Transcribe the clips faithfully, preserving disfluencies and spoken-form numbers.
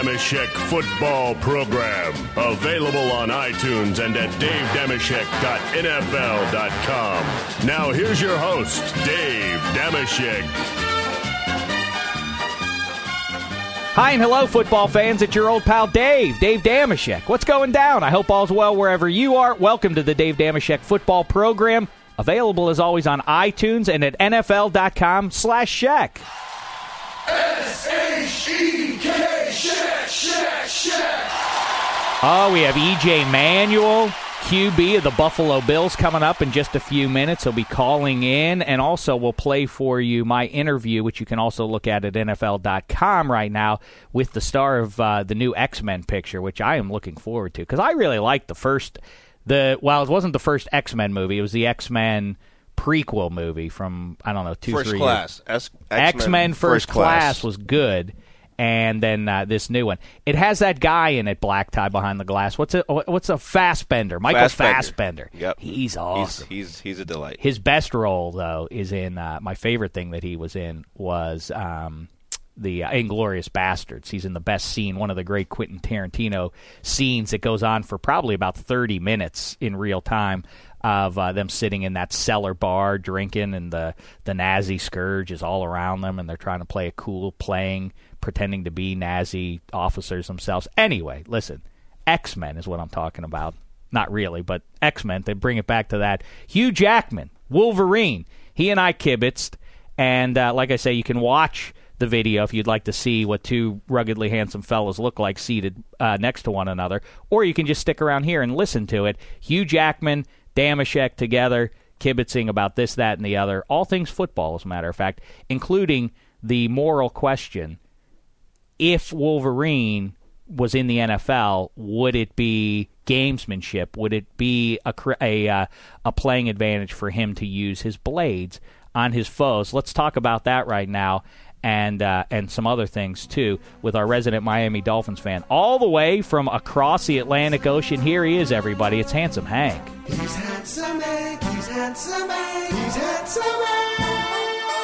Dameshek football program. Available on iTunes and at dave dameshek dot n f l dot com. Now here's your host, Dave Dameshek. Hi and hello, football fans. It's your old pal Dave, Dave Dameshek. What's going down? I hope all's well wherever you are. Welcome to the Dave Dameshek football program. Available as always on iTunes and at N F L dot com slash Shek. S H E K, Shek, Shek, Shek. Oh, we have E J Manuel, Q B of the Buffalo Bills, coming up in just a few minutes. He'll be calling in, and also we'll play for you my interview, which you can also look at at N F L dot com right now, with the star of uh, the new X-Men picture, which I am looking forward to, because I really liked the first, the well, it wasn't the first X-Men movie, it was the X-Men prequel movie from, I don't know, two, First three Class. years. X-Men, X-Men First, First Class. Class was good, and then uh, this new one. It has that guy in it, black tie behind the glass. What's a what's a Fassbender? Michael Fassbender. Fassbender. Yep. He's awesome. He's, he's he's a delight. His best role, though, is in uh, my favorite thing that he was in was um, the uh, Inglourious Bastards. He's in the best scene, one of the great Quentin Tarantino scenes that goes on for probably about thirty minutes in real time, of uh, them sitting in that cellar bar drinking, and the, the Nazi scourge is all around them, and they're trying to play it cool, playing, pretending to be Nazi officers themselves. Anyway, listen, X-Men is what I'm talking about. Not really, but X-Men, they bring it back to that. Hugh Jackman, Wolverine, he and I kibitzed, and uh, like I say, you can watch the video if you'd like to see what two ruggedly handsome fellas look like seated uh, next to one another, or you can just stick around here and listen to it. Hugh Jackman, Dameshek together, kibitzing about this, that, and the other. All things football, as a matter of fact, including the moral question: if Wolverine was in the N F L, would it be gamesmanship? Would it be a a, uh, a playing advantage for him to use his blades on his foes? Let's talk about that right now, and uh, and some other things, too, with our resident Miami Dolphins fan. All the way from across the Atlantic Ocean, here he is, everybody. It's Handsome Hank. He's handsome Hank, he's handsome Hank, he's handsome Hank.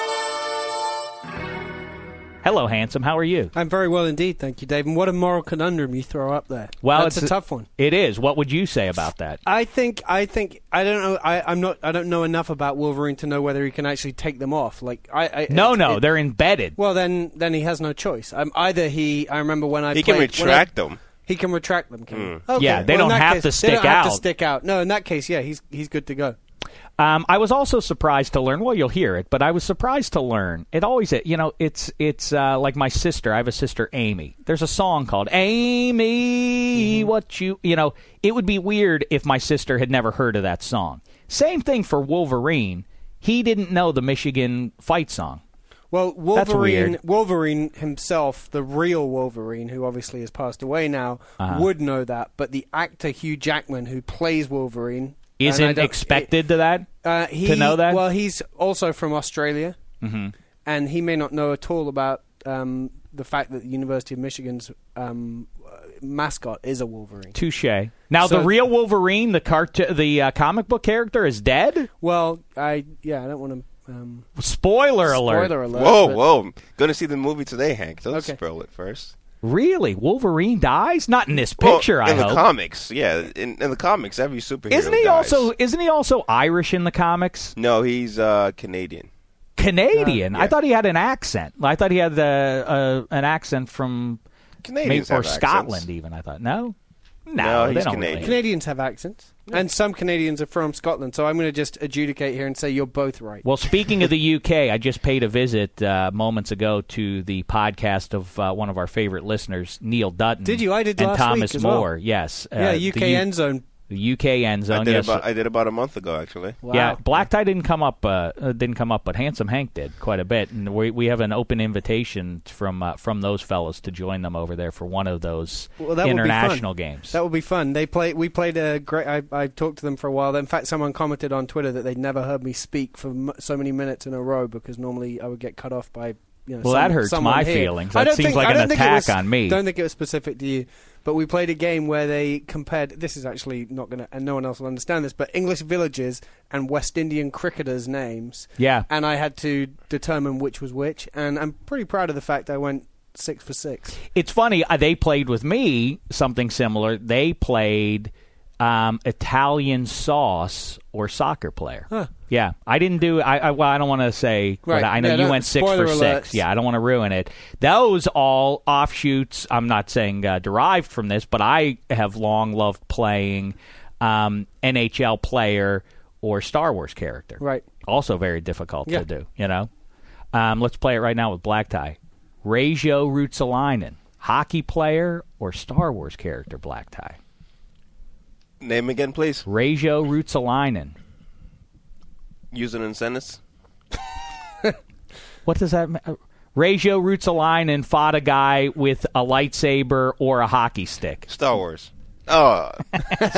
Hello, Handsome. How are you? I'm very well indeed, thank you, Dave. And what a moral conundrum you throw up there. Well, That's it's a tough one. It is. What would you say about that? I think I think I don't know. I, I'm not. I don't know enough about Wolverine to know whether he can actually take them off. Like I. I No, it, no, it, they're embedded. Well, then, then he has no choice. Um, either he. I remember when I. He played, can retract when I, them. He can retract them. Can he? Mm. Okay. Yeah, they well, don't in that have case, to stick They don't have out. to stick out. No, in that case, yeah, he's he's good to go. Um, I was also surprised to learn. Well, you'll hear it, but I was surprised to learn. It always, you know, it's it's uh, like my sister. I have a sister, Amy. There's a song called "Amy, mm-hmm. What You," you know. It would be weird if my sister had never heard of that song. Same thing for Wolverine. He didn't know the Michigan fight song. Well, That's Wolverine, weird. Wolverine himself, the real Wolverine, who obviously has passed away now, Uh-huh. would know that. But the actor Hugh Jackman, who plays Wolverine, and I Isn't don't- expected to that uh, he, to know that. Well, he's also from Australia, mm-hmm. and he may not know at all about um, the fact that the University of Michigan's um, mascot is a Wolverine. Touche. Now, So- the real Wolverine, the cart- the uh, comic book character, is dead. Well, I yeah, I don't want to. Um, Spoiler alert! spoiler alert. Whoa, but- whoa. Going to see the movie today, Hank. Don't Okay. spoil it first. Really, Wolverine dies? Not in this picture, well, in I the hope. comics, yeah. In, in the comics, every superhero Isn't he dies. also? Isn't he also Irish in the comics? No, he's uh, Canadian. Canadian. Uh, I yeah. thought he had an accent. I thought he had uh, uh, an accent from maybe, Canadians or have Scotland. accents. Even I thought no, no, No, they he's don't Canadian. really. Canadians have accents, and some Canadians are from Scotland. So I'm going to just adjudicate here and say you're both right. Well, speaking of the U K, I just paid a visit uh, moments ago to the podcast of uh, one of our favorite listeners, Neil Dutton. Did you? I did and last Thomas week as well. Moore. Yes. Uh, yeah, the U K U- end zone. The U K end zone. I did yes. about I did about a month ago, actually. Wow. Yeah, Black Tie didn't come up. Uh, uh, didn't come up, but Handsome Hank did quite a bit, and we we have an open invitation from uh, from those fellas to join them over there for one of those Well, that would be international fun. games. That would be fun. They play. We played a great. I, I talked to them for a while. In fact, someone commented on Twitter that they'd never heard me speak for m- so many minutes in a row because normally I would get cut off by. You know, Well, some, that hurts someone my here. feelings. I That don't seems think- like I an don't think it attack was- on me. Don't think it was specific to you. But we played a game where they compared. This is actually not going to, and no one else will understand this. But English villages and West Indian cricketers' names. Yeah. And I had to determine which was which. And I'm pretty proud of the fact I went six for six. It's funny. Uh, they played with me something similar. They played um, Italian sauce or soccer player. Huh. Yeah, I didn't do. I, I well, I don't want to say. Right. But I know Yeah, you no, went six for spoiler six. alerts. Yeah, I don't want to ruin it. Those all offshoots. I'm not saying uh, derived from this, but I have long loved playing um, N H L player or Star Wars character. Right. Also very difficult Yeah. to do. You know. Um, let's play it right now with Black Tie. Reijo Ruotsalainen, hockey player or Star Wars character, Black Tie? Name again, please. Reijo Ruotsalainen. Using in sentence. What does that mean? Reijo Ruotsalainen fought a guy with a lightsaber or a hockey stick. Star Wars. Oh, It's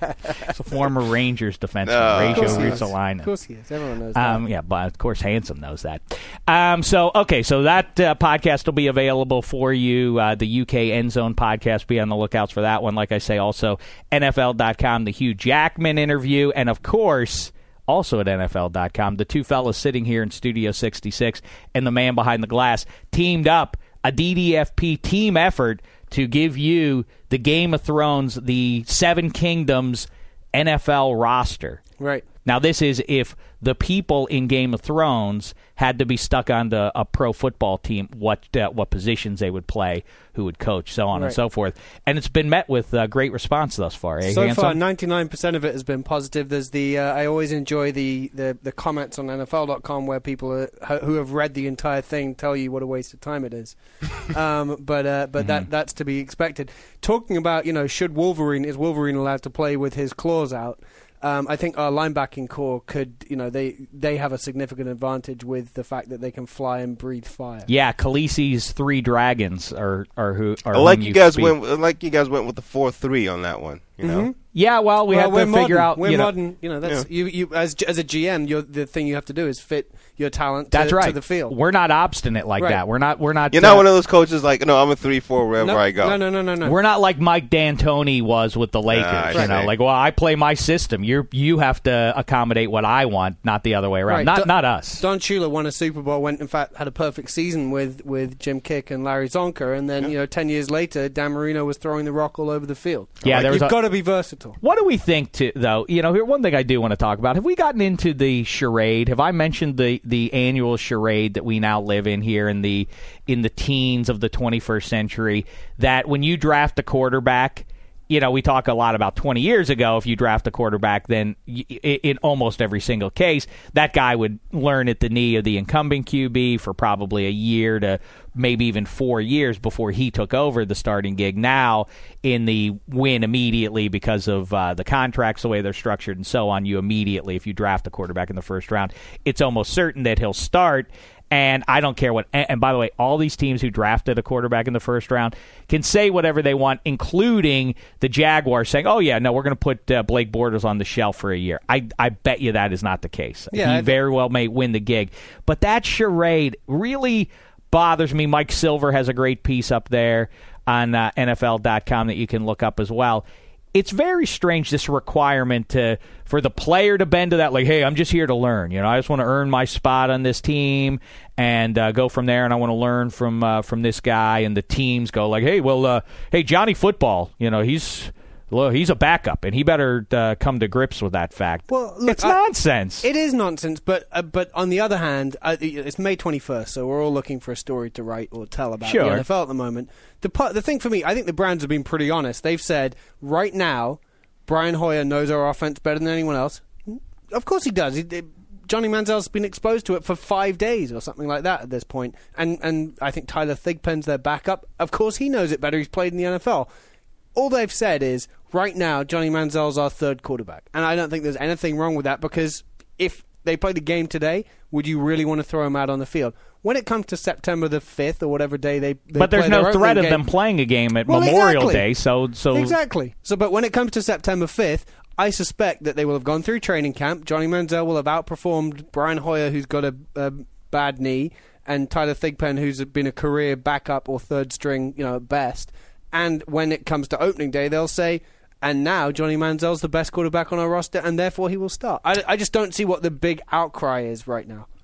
a former Rangers defenseman, No. Reijo Of course he is. Ruotsalainen. Of course he is. Everyone knows that. Um, yeah, but of course, Handsome knows that. Um, so, okay, so that uh, podcast will be available for you. Uh, the U K End Zone podcast, be on the lookouts for that one. Like I say, also N F L dot com, the Hugh Jackman interview, and of course, also at N F L dot com, the two fellas sitting here in Studio sixty-six and the man behind the glass teamed up, a D D F P team effort to give you the Game of Thrones, the Seven Kingdoms N F L roster. Right. Now, this is if the people in Game of Thrones had to be stuck onto a pro football team, what uh, what positions they would play, who would coach, so on Right. and so forth. And it's been met with uh, great response thus far. Eh, So Handsome? far, ninety-nine percent of it has been positive. There's the uh, I always enjoy the, the, the comments on N F L dot com where people are, who have read the entire thing tell you what a waste of time it is. um, but uh, but Mm-hmm. that that's to be expected. Talking about, you know, should Wolverine is Wolverine allowed to play with his claws out? Um, I think our linebacking core could, you know, they they have a significant advantage with the fact that they can fly and breathe fire. Yeah, Khaleesi's three dragons are are who are I like whom you guys speak. went. I like you guys went with the four three on that one. You know. Mhm. Yeah, well, we well, have we're to modern. figure out. We're you know, modern. You know, that's you, you as as a G M. You're, the thing you have to do is fit your talent to, That's right. to the field. We're not obstinate like Right. that. We're not. We're not. You're not uh, one of those coaches like, no, I'm a three four wherever no, I go. No, no, no, no, no. We're not like Mike D'Antoni was with the Lakers. I you know, see. like, well, I play my system. You you have to accommodate what I want, not the other way around. Right. Not Don- not us. Don Shula won a Super Bowl. Went, in fact, had a perfect season with, with Jim Kick and Larry Zonka, and then you know, ten years later, Dan Marino was throwing the rock all over the field. Yeah, Like, there was you've a- got to be versatile. What do we think, to, though? You know, here one thing I do want to talk about. Have we gotten into the charade? Have I mentioned the, the annual charade that we now live in here in the in the teens of the twenty-first century? That when you draft a quarterback, you know, we talk a lot about twenty years ago. If you draft a quarterback, then y- in almost every single case, that guy would learn at the knee of the incumbent Q B for probably a year to maybe even four years before he took over the starting gig. Now, in the win immediately because of uh, the contracts, the way they're structured and so on, you immediately, if you draft a quarterback in the first round, it's almost certain that he'll start. And I don't care what. And by the way, all these teams who drafted a quarterback in the first round can say whatever they want, including the Jaguars saying, "Oh yeah, no, we're going to put uh, Blake Bortles on the shelf for a year." I I bet you that is not the case. Yeah, he I- very well may win the gig, but that charade really bothers me. Mike Silver has a great piece up there on uh, N F L dot com that you can look up as well. It's very strange, this requirement to for the player to bend to that, like, hey, I'm just here to learn. You know, I just want to earn my spot on this team and uh, go from there, and I want to learn from uh, from this guy. And the teams go like, hey, well, uh, hey, Johnny Football, you know, he's well, he's a backup, and he better uh, come to grips with that fact. Well, look, it's I- nonsense. It is nonsense, but uh, but on the other hand, uh, it's May twenty-first, so we're all looking for a story to write or tell about Sure. the N F L at the moment. The part, the thing for me, I think the Browns have been pretty honest. They've said right now, Brian Hoyer knows our offense better than anyone else. Of course he does. He, he- Johnny Manziel's been exposed to it for five days or something like that at this point, and and I think Tyler Thigpen's their backup. Of course he knows it better. He's played in the N F L. All they've said is, right now, Johnny Manziel's our third quarterback. And I don't think there's anything wrong with that, because if they played a game today, would you really want to throw him out on the field? When it comes to September the fifth or whatever day they, they but there's play their no threat of opening them game- playing a game at Well, Memorial exactly. Day, so so Exactly. So, but when it comes to September fifth, I suspect that they will have gone through training camp. Johnny Manziel will have outperformed Brian Hoyer, who's got a, a bad knee, and Tyler Thigpen, who's been a career backup or third string, you know, at best. And when it comes to opening day, they'll say, and now Johnny Manziel's the best quarterback on our roster, and therefore he will start. I, I just don't see what the big outcry is right now.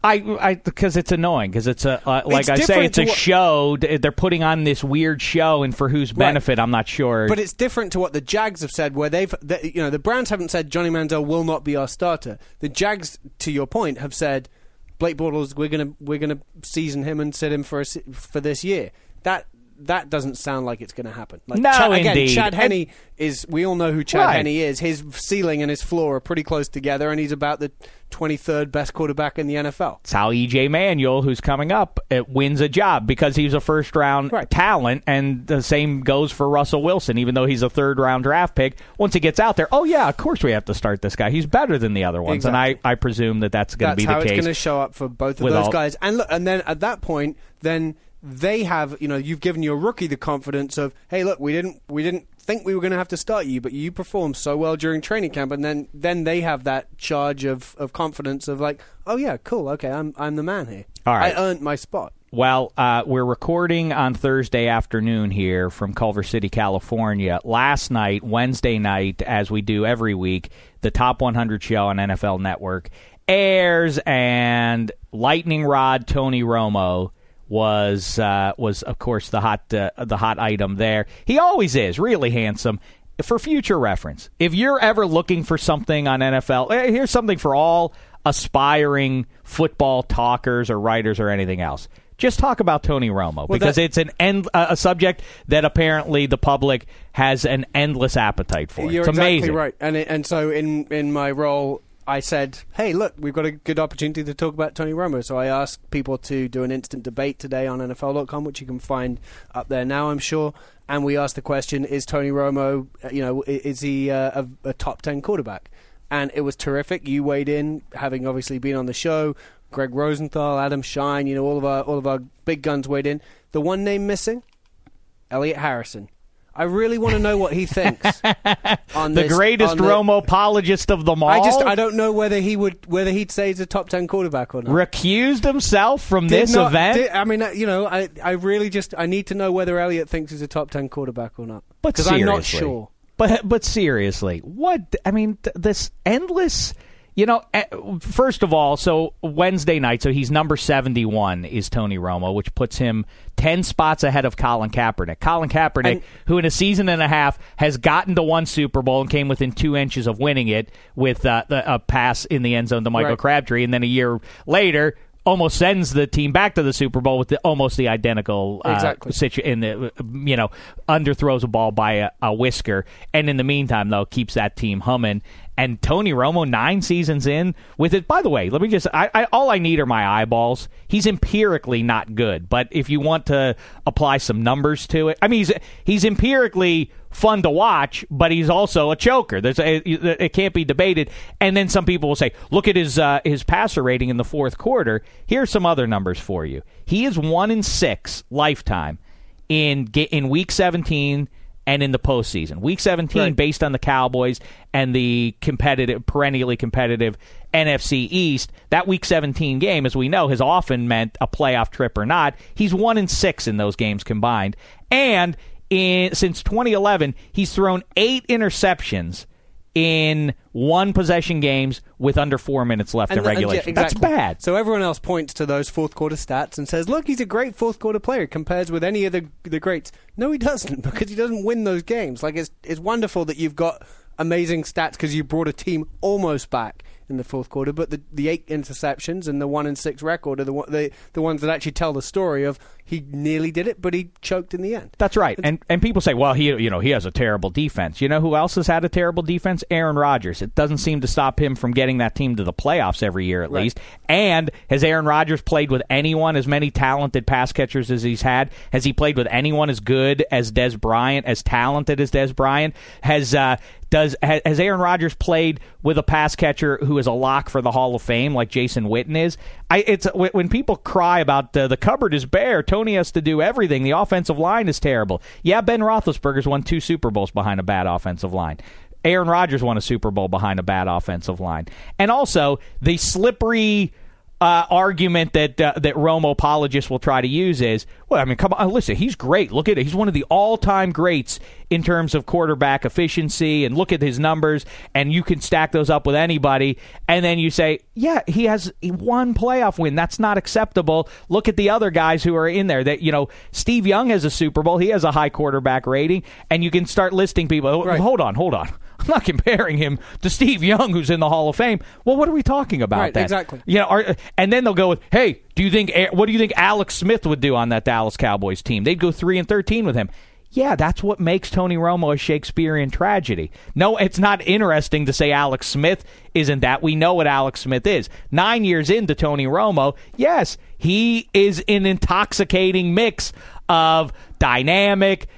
I, I, because it's annoying. Because it's a, uh, like It's I say, different it's a to what- show. They're putting on this weird show, and for whose benefit, I'm not sure. But it's different to what the Jags have said, where they've, they, you know, the Browns haven't said Johnny Manziel will not be our starter. The Jags, to your point, have said Blake Bortles, we're gonna we're gonna season him and sit him for a, se- for this year. That that doesn't sound like it's going to happen. Like, No, Chad, again, indeed. Chad And- Henne is. We all know who Chad Right. Henne is. His ceiling and his floor are pretty close together, and he's about the twenty-third best quarterback in the N F L. It's how E J Manuel, who's coming up, it wins a job because he's a first-round Right. talent, and the same goes for Russell Wilson, even though he's a third-round draft pick. Once he gets out there, oh, yeah, of course we have to start this guy. He's better than the other ones, and I, I presume that that's going to That's be the how case. it's going to show up for both of with those all- guys. And look, and then at that point, then they have, you know, you've given your rookie the confidence of, hey, look, we didn't, we didn't think we were going to have to start you, but you performed so well during training camp, and then, then they have that charge of, of confidence of like, oh yeah, cool, okay, I'm, I'm the man here. All right. I earned my spot. Well, uh, we're recording on Thursday afternoon here from Culver City, California. Last night, Wednesday night, as we do every week, the Top one hundred show on N F L Network airs, and Lightning Rod Tony Romo was uh, was of course the hot uh, the hot item there. He always is really handsome. For future reference, if you're ever looking for something on N F L, eh, here's something for all aspiring football talkers or writers or anything else. Just talk about Tony Romo, Well, because that- it's an end, uh, a subject that apparently the public has an endless appetite for. You're it's exactly amazing. right. And it, and so in in my role, I said, hey, look, we've got a good opportunity to talk about Tony Romo. So I asked people to do an instant debate today on N F L dot com, which you can find up there now, I'm sure. And we asked the question, is Tony Romo, uh, you know, i- is he uh, a, a top ten quarterback? And it was terrific. You weighed in, having obviously been on the show. Greg Rosenthal, Adam Shine, you know, all of our all of our big guns weighed in. The one name missing, Elliot Harrison. I really want to know what he thinks on The this, greatest on the- Romo apologist of them all. I just I don't know whether he would whether he'd say he's a top ten quarterback or not. recused himself from Did this not- event. did- I mean, uh, you know, I I really just I need to know whether Elliott thinks he's a top ten quarterback or not. But because I'm not seriously. sure. But but seriously, what I mean, th- this endless. You know, eh, first of all, so Wednesday night, so he's number seventy-one is Tony Romo, which puts him ten spots ahead of Colin Kaepernick. Colin Kaepernick, And- who in a season and a half has gotten to one Super Bowl and came within two inches of winning it with uh, the, a pass in the end zone to Michael Right. Crabtree, and then a year later almost sends the team back to the Super Bowl with the, almost the identical uh, Exactly. situ- in the you know underthrows a ball by a, a whisker, and in the meantime though keeps that team humming. And Tony Romo, nine seasons in with it. By the way, let me just, I, I, all I need are my eyeballs. He's empirically not good, but if you want to apply some numbers to it, I mean, he's, he's empirically fun to watch, but he's also a choker. There's a, it, it can't be debated. And then some people will say, look at his uh, his passer rating in the fourth quarter. Here's some other numbers for you. He is one in six lifetime in in week seventeen. And in the postseason, week seventeen, Right. based on the Cowboys and the competitive, perennially competitive N F C East, that week seventeen game, as we know, has often meant a playoff trip or not. He's one in six in those games combined, and in since twenty eleven, he's thrown eight interceptions in one possession games with under four minutes left in And- and yeah, regulation. exactly. That's bad. So everyone else points to those fourth quarter stats and says, "Look, he's a great fourth quarter player. Compares with any of the the greats." No, he doesn't, because he doesn't win those games. Like it's it's wonderful that you've got amazing stats because you brought a team almost back in the fourth quarter, but the the eight interceptions and the one in six record are the one- the the ones that actually tell the story of he nearly did it, but he choked in the end. That's right. And and people say, well, he you know he has a terrible defense. You know who else has had a terrible defense? Aaron Rodgers. It doesn't seem to stop him from getting that team to the playoffs every year at Right. least. And has Aaron Rodgers played with anyone as many talented pass catchers as he's had? Has he played with anyone as good as Des Bryant, as talented as Des Bryant? Has uh, does ha- has Aaron Rodgers played with a pass catcher who is a lock for the Hall of Fame like Jason Witten is? I it's when people cry about uh, the cupboard is bare. Tony has to do everything. The offensive line is terrible. Yeah, Ben Roethlisberger's won two Super Bowls behind a bad offensive line. Aaron Rodgers won a Super Bowl behind a bad offensive line. And also, the slippery uh, argument that uh, that Romo apologists will try to use is, well, I mean, come on, listen, he's great. Look at it. He's one of the all-time greats in terms of quarterback efficiency, and look at his numbers, and you can stack those up with anybody. And then you say, yeah, he has one playoff win. That's not acceptable. Look at the other guys who are in there. That you know, Steve Young has a Super Bowl. He has a high quarterback rating, and you can start listing people. Right. Hold on, hold on. I'm not comparing him to Steve Young, who's in the Hall of Fame. Well, what are we talking about? Right, then? exactly. You know, are, and then they'll go with, "Hey, do you think what do you think Alex Smith would do on that Dallas Cowboys team? They'd go three and thirteen with him." Yeah, that's what makes Tony Romo a Shakespearean tragedy. No, it's not interesting to say Alex Smith isn't that. We know what Alex Smith is. Nine years into Tony Romo, yes, he is an intoxicating mix of dynamic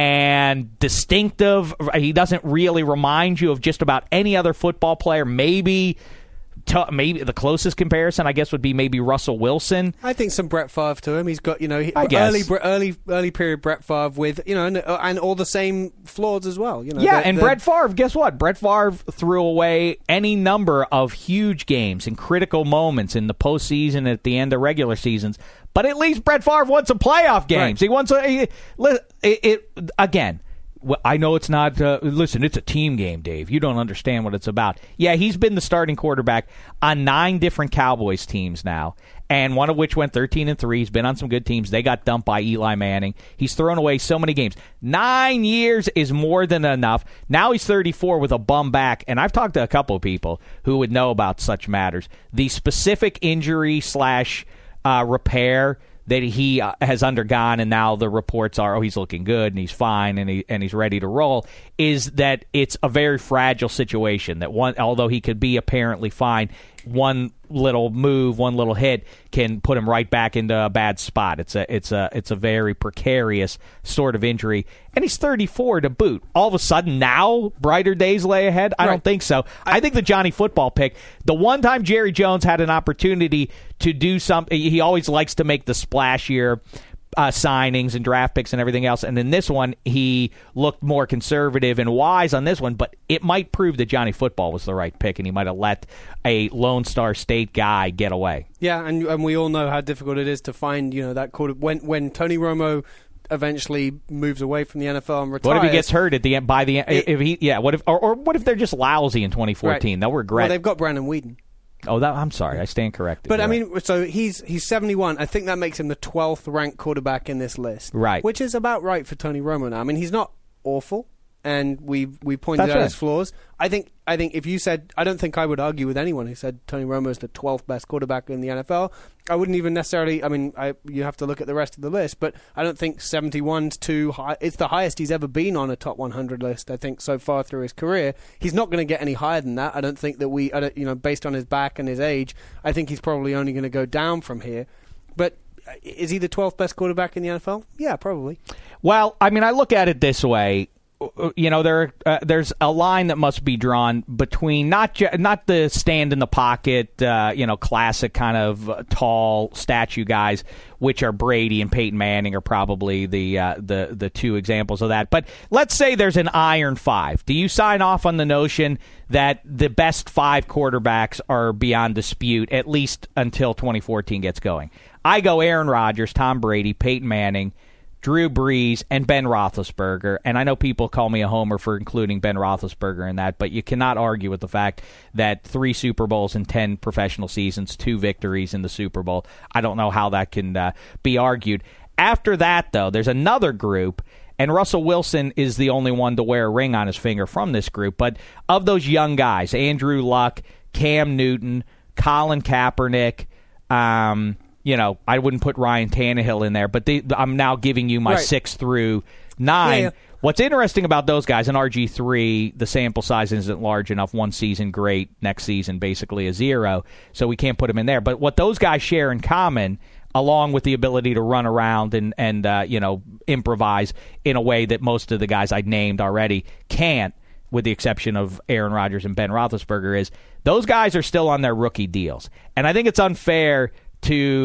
and distinctive. He doesn't really remind you of just about any other football player. Maybe to, maybe the closest comparison, I guess, would be maybe Russell Wilson. I think some Brett Favre to him. He's got, you know, he, I guess. early early early period Brett Favre with, you know, and, and all the same flaws as well. You know, yeah, the, and the, Brett Favre, guess what? Brett Favre threw away any number of huge games and critical moments in the postseason at the end of regular seasons. But at least Brett Favre won some playoff games. Right. He won some. He, it, it again. I know it's not. Uh, listen, it's a team game, Dave. You don't understand what it's about. Yeah, he's been the starting quarterback on nine different Cowboys teams now, and one of which went thirteen and three. He's been on some good teams. They got dumped by Eli Manning. He's thrown away so many games. Nine years is more than enough. Now he's thirty-four with a bum back, and I've talked to a couple of people who would know about such matters. The specific injury slash uh, repair that he uh, has undergone, and now the reports are, oh, he's looking good and he's fine and he and he's ready to roll, is that it's a very fragile situation. That one, although he could be apparently fine, one little move, one little hit can put him right back into a bad spot. It's a it's a it's a very precarious sort of injury, and he's thirty-four to boot. All of a sudden, now brighter days lay ahead. I right. don't think so. I, I think the Johnny Football pick, the one time Jerry Jones had an opportunity to do something, he always likes to make the splashier Uh, signings and draft picks and everything else. And in this one, he looked more conservative and wise on this one, but it might prove that Johnny Football was the right pick, and he might have let a Lone Star State guy get away. Yeah, and and we all know how difficult it is to find, you know, that quarter when when Tony Romo eventually moves away from the N F L and retires. What if he gets hurt at the end? By the end, it, if he yeah, what if or, or what if they're just lousy in twenty fourteen? Right. They'll regret. Well, they've got Brandon Weeden. Oh, that, I'm sorry. I stand corrected. But, You're I right. mean, so he's he's seventy-one. I think that makes him the twelfth ranked quarterback in this list. Right. Which is about right for Tony Romo now. I mean, he's not awful, and we we pointed That's out right. his flaws. I think I think if you said, I don't think I would argue with anyone who said Tony Romo is the twelfth best quarterback in the N F L. I wouldn't even necessarily, I mean, I, you have to look at the rest of the list, but I don't think seventy-one's too high. It's the highest he's ever been on a top one hundred list, I think, so far through his career. He's not going to get any higher than that. I don't think that we, I don't, you know, based on his back and his age, I think he's probably only going to go down from here. But is he the twelfth best quarterback in the N F L? Yeah, probably. Well, I mean, I look at it this way. You know, there uh, there's a line that must be drawn between not ju- not the stand in the pocket, uh, you know, classic kind of uh, tall statue guys, which are Brady and Peyton Manning are probably the uh, the the two examples of that. But let's say there's an iron five. Do you sign off on the notion that the best five quarterbacks are beyond dispute, at least until twenty fourteen gets going? I go Aaron Rodgers, Tom Brady, Peyton Manning, Drew Brees, and Ben Roethlisberger. And I know people call me a homer for including Ben Roethlisberger in that, but you cannot argue with the fact that three Super Bowls in ten professional seasons, two victories in the Super Bowl, I don't know how that can uh, be argued. After that, though, there's another group, and Russell Wilson is the only one to wear a ring on his finger from this group. But of those young guys, Andrew Luck, Cam Newton, Colin Kaepernick, um... You know, I wouldn't put Ryan Tannehill in there, but they, I'm now giving you my right. six through nine. Yeah, yeah. What's interesting about those guys, and R G three, the sample size isn't large enough. One season, great. Next season, basically a zero. So we can't put him in there. But what those guys share in common, along with the ability to run around and, and uh, you know, improvise in a way that most of the guys I named already can't, with the exception of Aaron Rodgers and Ben Roethlisberger, is those guys are still on their rookie deals. And I think it's unfair to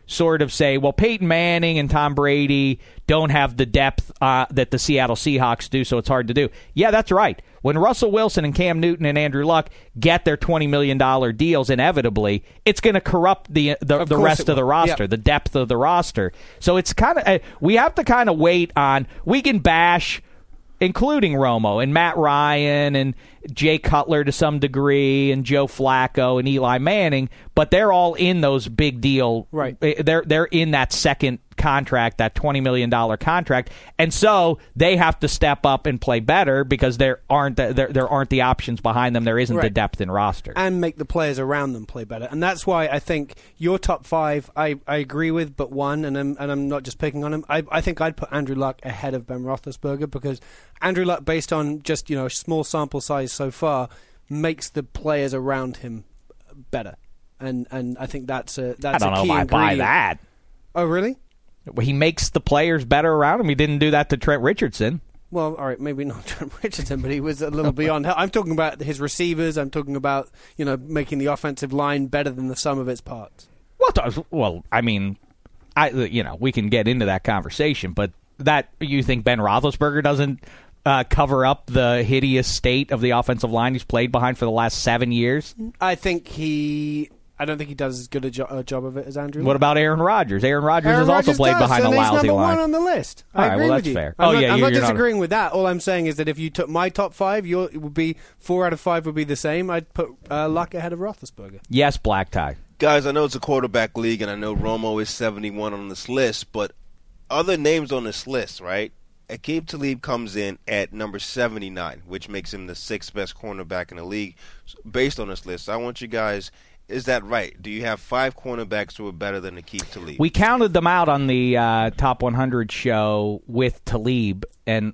sort of say, well, Peyton Manning and Tom Brady don't have the depth uh, that the Seattle Seahawks do, so it's hard to do. Yeah, that's right. When Russell Wilson and Cam Newton and Andrew Luck get their twenty million dollars deals, inevitably, it's going to corrupt the the, the rest of the roster, yep. the depth of the roster. So it's kind of uh, we have to kind of wait on. We can bash, including Romo and Matt Ryan and Jay Cutler to some degree and Joe Flacco and Eli Manning, but they're all in those big deal. Right. They're they're in that second contract, that twenty million dollars contract, and so they have to step up and play better because there aren't the, there, there aren't the options behind them. There isn't right. the depth in roster. And make the players around them play better. And that's why I think your top five, I, I agree with, but one, and I'm, and I'm not just picking on him, I, I think I'd put Andrew Luck ahead of Ben Roethlisberger because Andrew Luck, based on just, you know, small sample size so far, makes the players around him better. And and I think that's a that's I don't a key know if I buy ingredient. that. Oh, really? He makes the players better around him. He didn't do that to Trent Richardson. Well, all right, maybe not Trent Richardson, but he was a little beyond. I'm talking about his receivers. I'm talking about, you know, making the offensive line better than the sum of its parts. Well, well, I mean, I you know, we can get into that conversation, but that you think Ben Roethlisberger doesn't uh, cover up the hideous state of the offensive line he's played behind for the last seven years? I think he. I don't think he does as good a, jo- a job of it as Andrew. What Luck. about Aaron Rodgers? Aaron Rodgers Aaron has also Rodgers played does, behind a and lousy he's number line. one on the list. All I right, agree well, with that's you. fair. I'm Oh, not, yeah, I'm you're not not a- disagreeing with that. All I'm saying is that if you took my top five, your it would be four out of five would be the same. I'd put uh, Luck ahead of Roethlisberger. Yes, Black Tie. Guys, I know it's a quarterback league, and I know Romo is seventy-one on this list, but other names on this list, right? Aqib Talib comes in at number seventy-nine, which makes him the sixth best cornerback in the league based on this list. So I want you guys, is that right? Do you have five cornerbacks who are better than Aqib Talib? We counted them out on the uh, Top one hundred show with Talib, and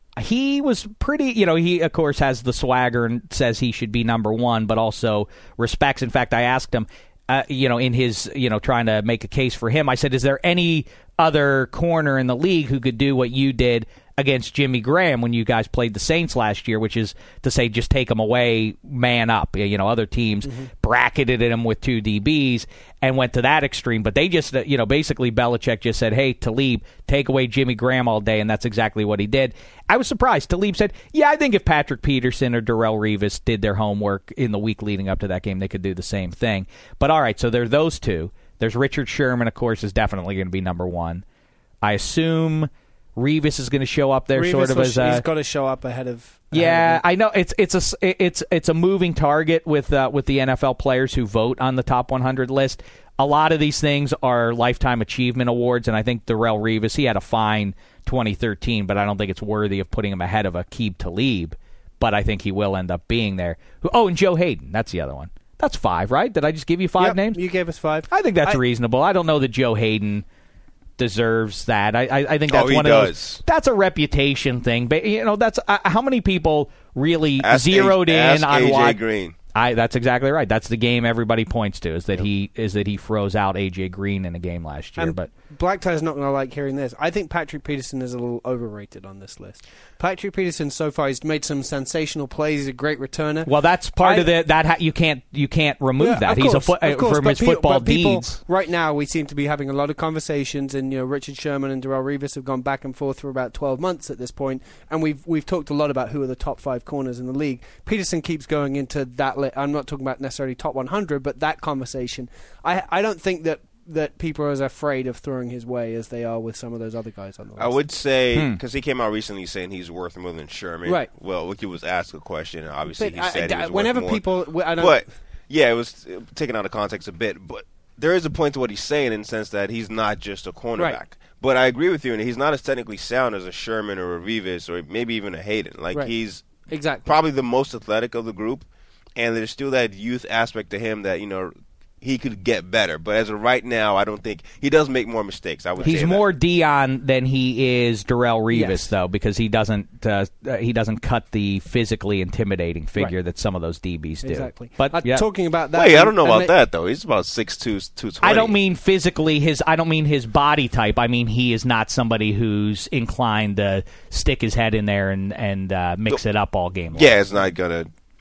he was pretty, you know, he, of course, has the swagger and says he should be number one, but also respects. In fact, I asked him, uh, you know, in his, you know, trying to make a case for him, I said, is there any other corner in the league who could do what you did against Jimmy Graham when you guys played the Saints last year, which is to say just take him away, man up. You know, other teams mm-hmm. bracketed him with two D Bs and went to that extreme. But they just, you know, basically Belichick just said, hey, Talib, take away Jimmy Graham all day, and that's exactly what he did. I was surprised. Talib said, yeah, I think if Patrick Peterson or Darrelle Revis did their homework in the week leading up to that game, they could do the same thing. But all right, so there are those two. There's Richard Sherman, of course, is definitely going to be number one. I assume Revis is going to show up there, Revis sort of will, as a. He's got to show up ahead of. Yeah, ahead of I know it's it's a it's it's a moving target with uh, with the N F L players who vote on the top one hundred list. A lot of these things are lifetime achievement awards, and I think Darrelle Revis, he had a fine twenty thirteen, but I don't think it's worthy of putting him ahead of Aqib Talib. But I think he will end up being there. Oh, and Joe Hayden, that's the other one. That's five, right? Did I just give you five yep, names? You gave us five. I think that's I, reasonable. I don't know that Joe Hayden deserves that. I, I, I think that's oh, he one does. of those. That's a reputation thing. But you know, that's uh, how many people really ask zeroed a, in ask on A J what. Green. I. That's exactly right. That's the game everybody points to is that yep. he is that he froze out A J Green in a game last year. And but Black Tie's not going to like hearing this. I think Patrick Peterson is a little overrated on this list. Patrick Peterson so far he's made some sensational plays. He's a great returner. Well, that's part I, of the that ha- you can't you can't remove yeah, that. Of He's course, a foot of course, from his pe- football but people, deeds. Right now, we seem to be having a lot of conversations, and you know, Richard Sherman and Darrelle Revis have gone back and forth for about twelve months at this point, and we've we've talked a lot about who are the top five corners in the league. Peterson keeps going into that. Li- I'm not talking about necessarily top one hundred, but that conversation. I I don't think that. that people are as afraid of throwing his way as they are with some of those other guys on the list. I would say, because hmm. he came out recently saying he's worth more than Sherman. Right. Well, Wiki was asked a question, and obviously but he I, said I, he was whenever worth more. people, I don't. But, yeah, it was uh, taken out of context a bit, but there is a point to what he's saying in the sense that he's not just a cornerback. Right. But I agree with you, and he's not as technically sound as a Sherman or a Revis or maybe even a Hayden. Like, right. he's exactly probably the most athletic of the group, and there's still that youth aspect to him that, you know, he could get better. But as of right now, I don't think he does make more mistakes. I would He's say more that. Dion than he is Darrelle Revis, Yes. though, because he doesn't uh, uh, he doesn't cut the physically intimidating figure Right. that some of those D Bs do. exactly. But uh, yeah. talking about that, Wait, I don't know and about ma- that, though. He's about six two, two twenty. I don't mean physically his. I don't mean his body type. I mean he is not somebody who's inclined to stick his head in there and and uh, mix it up all game long. Yeah, it's not going to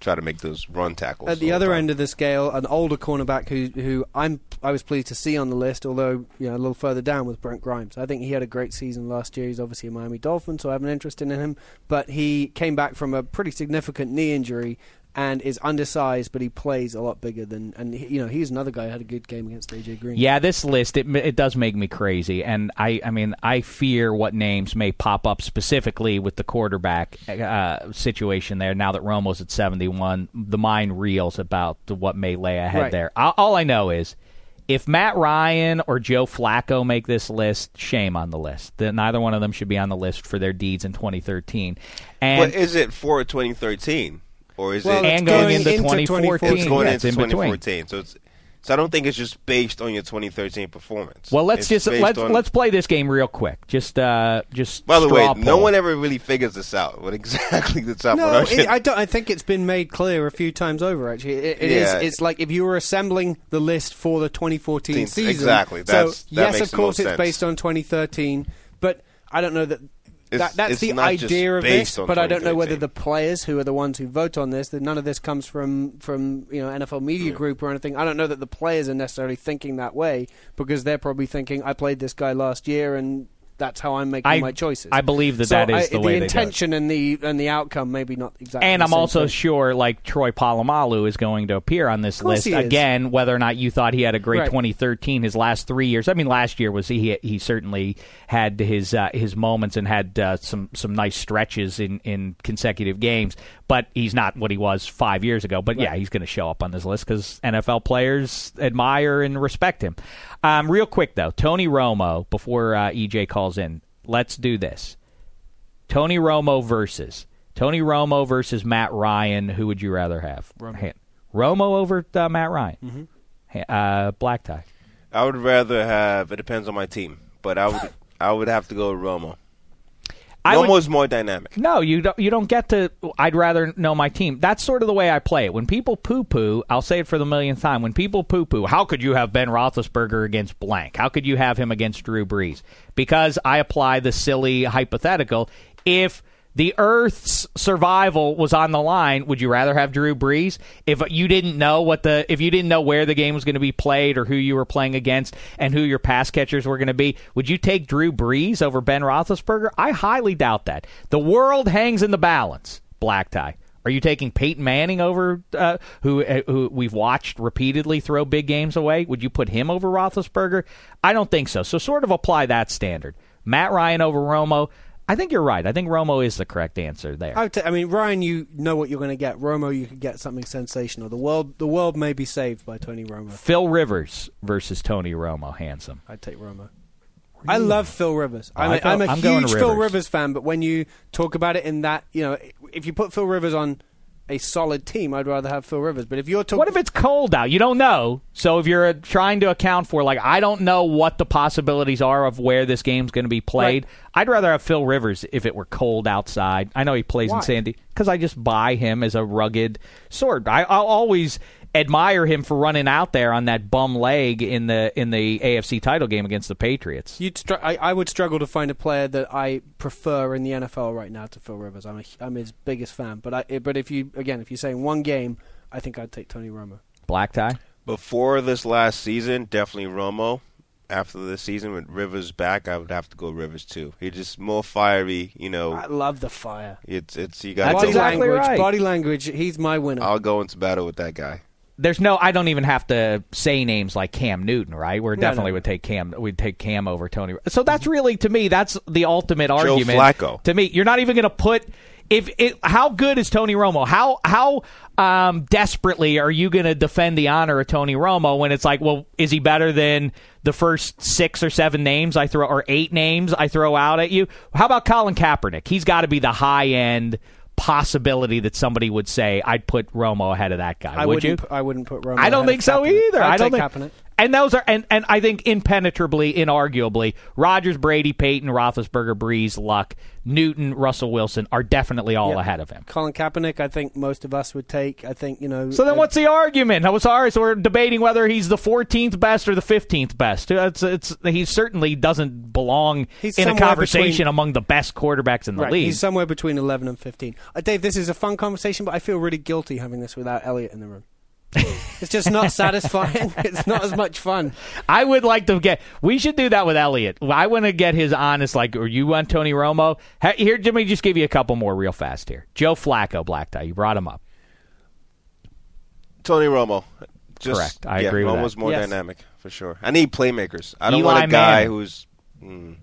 try to make those run tackles. At the other end of the scale, an older cornerback who who I'm I was pleased to see on the list, although you know a little further down, was Brent Grimes. I think he had a great season last year. He's obviously a Miami Dolphin, so I have an interest in him. But he came back from a pretty significant knee injury and is undersized, but he plays a lot bigger than. And he, you know, he's another guy who had a good game against A J Green. Yeah, this list it it does make me crazy, and I I mean I fear what names may pop up specifically with the quarterback uh, situation there. Now that Romo's at seventy-one, the mind reels about what may lay ahead Right. there. All, all I know is, if Matt Ryan or Joe Flacco make this list, shame on the list. That neither one of them should be on the list for their deeds in twenty thirteen. And But is it for twenty thirteen? Or is Well, it and it's going going into into twenty fourteen. it's going Yeah, it's into in between. twenty fourteen? So it's so I don't think it's just based on your twenty thirteen performance. Well, let's It's just based let's on- let's play this game real quick. Just uh, just By the way, straw no poll. one ever really figures this out. What exactly the top No, production? it, I don't. I think it's been made clear a few times over. Actually, it, it Yeah. is. It's like if you were assembling the list for the twenty fourteen season. Exactly. So That's- that yes, makes of the course, most it's sense. based on twenty thirteen, but I don't know that. It's- That, that's it's the not just idea of based this, on but I don't know whether twenty the thirteen. players who are the ones who vote on this, that none of this comes from from you know N F L Media Group or anything. I don't know that the players are necessarily thinking that way because they're probably thinking, I played this guy last year and that's how I'm making I, my choices. I believe that so that is I, the way they do it. intention and the and the outcome maybe not exactly. And the I'm same also thing. sure, like Troy Polamalu is going to appear on this Of course list he is. again. Whether or not you thought he had a great Right. twenty thirteen, his last three years. I mean, last year was he he certainly had his uh, his moments and had uh, some some nice stretches in, in consecutive games. But he's not what he was five years ago. But yeah, he's going to show up on this list because N F L players admire and respect him. Um, real quick though, Tony Romo. Before uh, E J calls in. Let's do this. Tony Romo versus Tony Romo versus Matt Ryan. Who would you rather have? Romo. Ha- Romo over uh, Matt Ryan. Mm-hmm. Ha- uh, black tie. I would rather have. It depends on my team, but I would. I would have to go with Romo. I would- Romo's more dynamic. No, you don't. You don't get to. I'd rather know my team. That's sort of the way I play it. When people poo-poo, I'll say it for the millionth time. When people poo-poo, how could you have Ben Roethlisberger against blank? How could you have him against Drew Brees? Because I apply the silly hypothetical. If the Earth's survival was on the line, would you rather have Drew Brees? If you didn't know what the, if you didn't know where the game was going to be played or who you were playing against and who your pass catchers were going to be, would you take Drew Brees over Ben Roethlisberger? I highly doubt that. The world hangs in the balance. Black tie. Are you taking Peyton Manning over, uh, who uh, who we've watched repeatedly throw big games away? Would you put him over Roethlisberger? I don't think so. So sort of apply that standard. Matt Ryan over Romo. I think you're right. I think Romo is the correct answer there. I, would ta- I mean, Ryan, you know what you're going to get. Romo, you could get something sensational. The world, the world may be saved by Tony Romo. Phil Rivers versus Tony Romo. Handsome. I'd take Romo. I love Phil Rivers. I'm I a, go- I'm a I'm going huge to Phil Rivers. Rivers fan, but when you talk about it in that, you know, if you put Phil Rivers on a solid team, I'd rather have Phil Rivers. But if you're talking, What if it's cold out? You don't know. So if you're uh, trying to account for, like, I don't know what the possibilities are of where this game's going to be played, Right. I'd rather have Phil Rivers if it were cold outside. I know he plays Why? in Sandy because I just buy him as a rugged sword. I, I'll always admire him for running out there on that bum leg in the in the A F C title game against the Patriots. You'd str- I, I would struggle to find a player that I prefer in the N F L right now to Phil Rivers. I'm a, I'm his biggest fan. But I but if you again if you're saying one game, I think I'd take Tony Romo. Black tie? Before this last season, definitely Romo. After this season, with Rivers back, I would have to go Rivers too. He's just more fiery, you know. I love the fire. It's it's you got. That's Body exactly language, right. body language. He's my winner. I'll go into battle with that guy. There's no. I don't even have to say names like Cam Newton, right? We're No, definitely no. would take Cam. We'd take Cam over Tony. So that's really, to me, that's the ultimate argument. Flacco. To me, you're not even going to put. If it, how good is Tony Romo? How how um, desperately are you going to defend the honor of Tony Romo when it's like, well, is he better than the first six or seven names I throw or eight names I throw out at you? How about Colin Kaepernick? He's got to be the high end possibility that somebody would say I'd put Romo ahead of that guy. I would you? wouldn't. pu- I wouldn't put Romo. I don't ahead think of so Kaepernick. either. I'd I don't take think. Kaepernick. And those are, and, and I think impenetrably, inarguably, Rodgers, Brady, Peyton, Roethlisberger, Breeze, Luck, Newton, Russell Wilson are definitely all Yep. ahead of him. Colin Kaepernick, I think most of us would take. I think, you know. So then uh, what's the argument? I was sorry, so we're debating whether he's the fourteenth best or the fifteenth best. It's, it's, he certainly doesn't belong He's in a somewhere conversation between- among the best quarterbacks in the Right, league. he's somewhere between eleven and fifteen. Uh, Dave, this is a fun conversation, but I feel really guilty having this without Elliot in the room. It's just not satisfying. It's not as much fun. I would like to get. We should do that with Elliot. I want to get his honest. Like, or you want Tony Romo? Ha- Here, let me just give you a couple more real fast here. Joe Flacco, Black Tie. You brought him up. Tony Romo. Just, Correct. I yeah, agree with Romo's that. more Yes. dynamic for sure. I need playmakers. I don't Eli want a guy Manning. who's. Mm,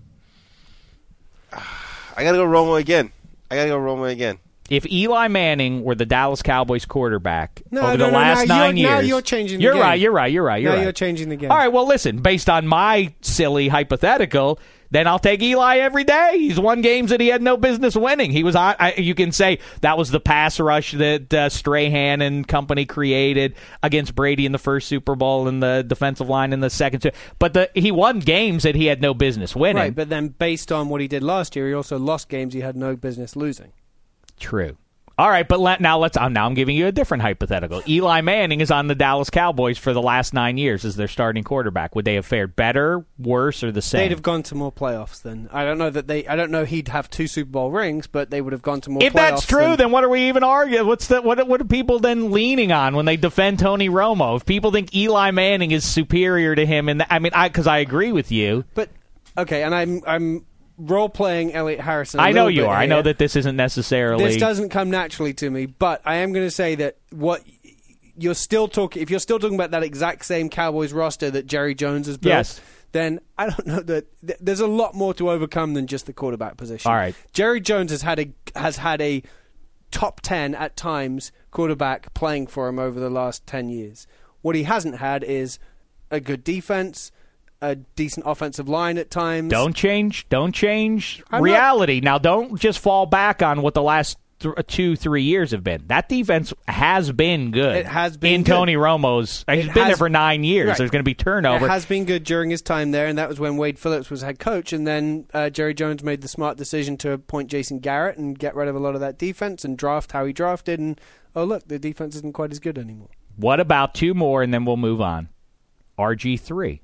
I gotta go Romo again. I gotta go Romo again. If Eli Manning were the Dallas Cowboys quarterback No, over no, the no, last now nine you're- now years, you're changing the You're game. right. You're right. You're right. You're now right. you're changing the game. All right. Well, listen. Based on my silly hypothetical, then I'll take Eli every day. He's won games that he had no business winning. He was on. I, you can say that was the pass rush that uh, Strahan and company created against Brady in the first Super Bowl and the defensive line in the second. two. But the, he won games that he had no business winning. Right, but then based on what he did last year, he also lost games he had no business losing. True. All right, but let, now let's. I'm now I'm giving you a different hypothetical. Eli Manning is on the Dallas Cowboys for the last nine years as their starting quarterback. Would they have fared better, worse, or the same? They'd have gone to more playoffs then. I don't know that they. I don't know he'd have two Super Bowl rings, but they would have gone to more. If playoffs that's true, than, then what are we even arguing? What's the what? What are people then leaning on when they defend Tony Romo? If people think Eli Manning is superior to him, and I mean, I because I agree with you. But okay, and I'm I'm role playing Elliot Harrison. a I know little you bit are. I here. know that this isn't necessarily. This doesn't come naturally to me, but I am going to say that what you're still talking. If you're still talking about that exact same Cowboys roster that Jerry Jones has built, Yes. then I don't know that th- there's a lot more to overcome than just the quarterback position. All right. Jerry Jones has had a has had a top ten at times quarterback playing for him over the last ten years. What he hasn't had is a good defense, a decent offensive line at times. Don't change. Don't change I'm reality. Now, don't just fall back on what the last th- two, three years have been. That defense has been good. It has been in good. Tony Romo's. He's It been there has- for nine years. Right. There's going to be turnover. It has been good during his time there, and that was when Wade Phillips was head coach. And then uh, Jerry Jones made the smart decision to appoint Jason Garrett and get rid of a lot of that defense and draft how he drafted. And oh look, the defense isn't quite as good anymore. What about two more, and then we'll move on? R G three.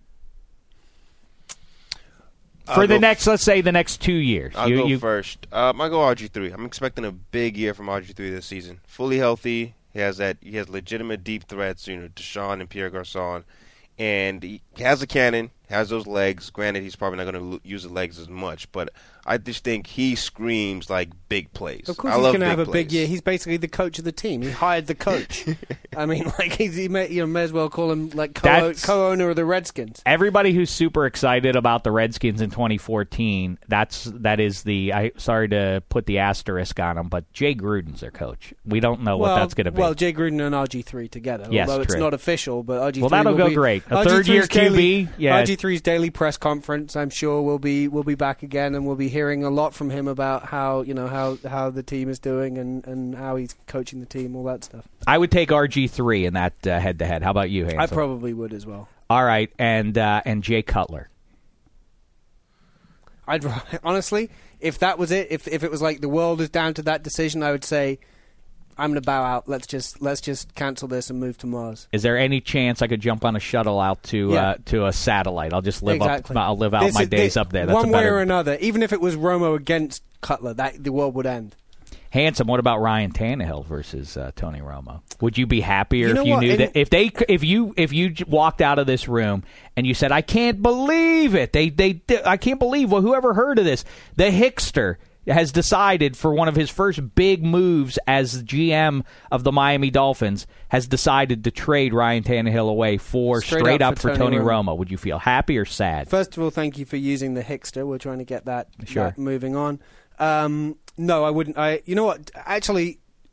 For I'll the go next, let's say, the next two years. I'll You- go you- first. Um, I go R G three. I'm expecting a big year from R G three this season. Fully healthy. He has that. He has legitimate deep threats. You know, Deshaun and Pierre Garçon, and he has a cannon. Has those legs. Granted, he's probably not going to use the legs as much, but I just think he screams like big plays. Of course, I he's love going to big have a big plays. year. He's basically the coach of the team. He hired the coach. I mean, like he's, he may, you know, may as well call him like co- That's- co-owner of the Redskins. Everybody who's super excited about the Redskins in twenty fourteen, that's that is the. I sorry to put the asterisk on them, but Jay Gruden's their coach. We don't know well, what that's going to be. Well, Jay Gruden and R G three together. Yes, although it's true. not official, but R G three Well, that'll will go be, great. A R G three's third-year Q B, daily- yeah. R G three's daily press conference. I'm sure we'll be we'll be back again, and we'll be hearing a lot from him about how you know how, how the team is doing and, and how he's coaching the team, all that stuff. I would take R G three in that uh, head-to-head. How about you, Hansel? I probably would as well. All right, and uh, and Jay Cutler. I'd honestly, if that was it, if if it was like the world is down to that decision, I would say I'm going to bow out. Let's just let's just cancel this and move to Mars. Is there any chance I could jump on a shuttle out to Yeah. uh, to a satellite? I'll just live Exactly. up. I'll live out This my is- days this- up there. That's one a way better. or another. Even if it was Romo against Cutler, that the world would end. Handsome. What about Ryan Tannehill versus uh, Tony Romo? Would you be happier You know if you what? knew And- that if they if you if you j- walked out of this room and you said, "I can't believe it. They they I can't believe well, whoever heard of this. The Hickster has decided for one of his first big moves as G M of the Miami Dolphins has decided to trade Ryan Tannehill away for straight, Straight up, up for for Tony Tony Romo. Would you feel happy or sad? First of all, thank you for using the Hickster. We're trying to get that, Sure. that moving on. Um, no, I wouldn't. I you know what? Actually,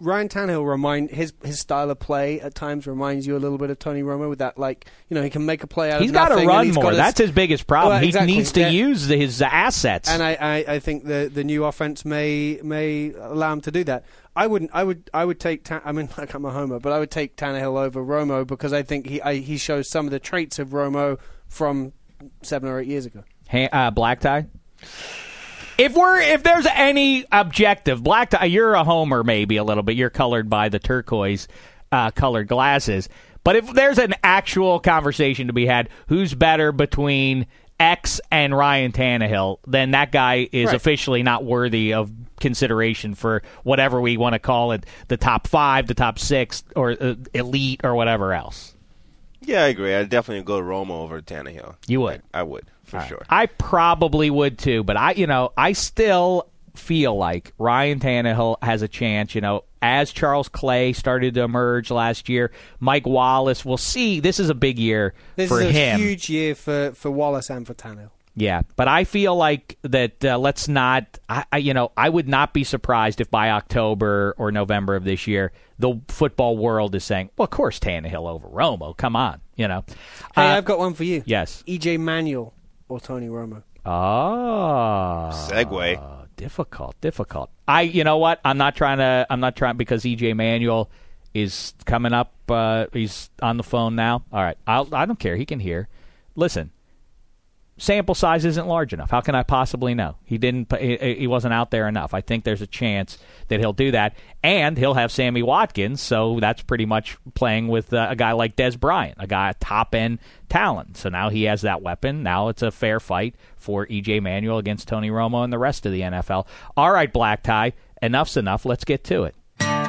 Ryan Tannehill remind his his style of play at times reminds you a little bit of Tony Romo with that, like, you know, he can make a play out he's of nothing. He's got to run he's more. Got his, That's his biggest problem. Well, exactly. He needs to yeah. use his assets. And I, I, I think the the new offense may may allow him to do that. I wouldn't. I would. I would take. Tan- I mean, like I'm a homer, but I would take Tannehill over Romo because I think he I, he shows some of the traits of Romo from seven or eight years ago. Hey, uh, black tie. If we're if there's any objective, black tie, you're a homer maybe a little bit. You're colored by the turquoise uh, colored glasses. But if there's an actual conversation to be had, who's better between X and Ryan Tannehill, then that guy is right. officially not worthy of consideration for whatever we want to call it, the top five, the top six, or uh, elite, or whatever else. Yeah, I agree. I'd definitely go Romo over Tannehill. You would? I, I would, for Right. sure. I probably would too, but I, you know, I still feel like Ryan Tannehill has a chance, you know, as Charles Clay started to emerge last year, Mike Wallace, we'll see. This is a big year this for him. This is a him. huge year for, for Wallace and for Tannehill. Yeah, but I feel like that uh, let's not, I, I, you know, I would not be surprised if by October or November of this year, the football world is saying, well, of course, Tannehill over Romo. Come on, you know. Hey, uh, I've got one for you. Yes. E J Manuel or Tony Romo. Oh. Segue. Difficult, difficult. I, you know what? I'm not trying to, I'm not trying, because E J Manuel is coming up. Uh, he's on the phone now. All right. I'll, I don't care. He can hear. Listen. Sample size isn't large enough. How can I possibly know? He didn't. He, he wasn't out there enough. I think there's a chance that he'll do that, and he'll have Sammy Watkins. So that's pretty much playing with uh, a guy like Des Bryant, a guy top end talent. So now he has that weapon. Now it's a fair fight for E J Manuel against Tony Romo and the rest of the N F L. All right, Black Tie. Enough's enough. Let's get to it.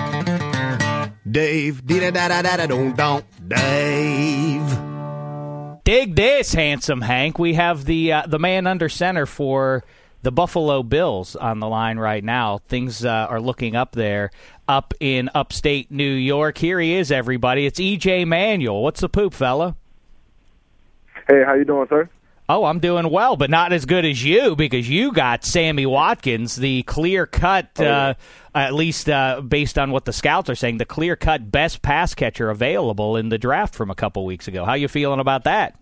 Dave, dee da da da da da don't don't Dave. Dig this, handsome Hank. We have the uh, the man under center for the Buffalo Bills on the line right now. Things uh, are looking up there, up in upstate New York. Here he is, everybody. It's E J Manuel. What's the poop, fella? Hey, how you doing, sir? Oh, I'm doing well, but not as good as you, because you got Sammy Watkins, the clear-cut, oh, yeah. uh, at least uh, based on what the scouts are saying, the clear-cut best pass catcher available in the draft from a couple weeks ago. How you feeling about that?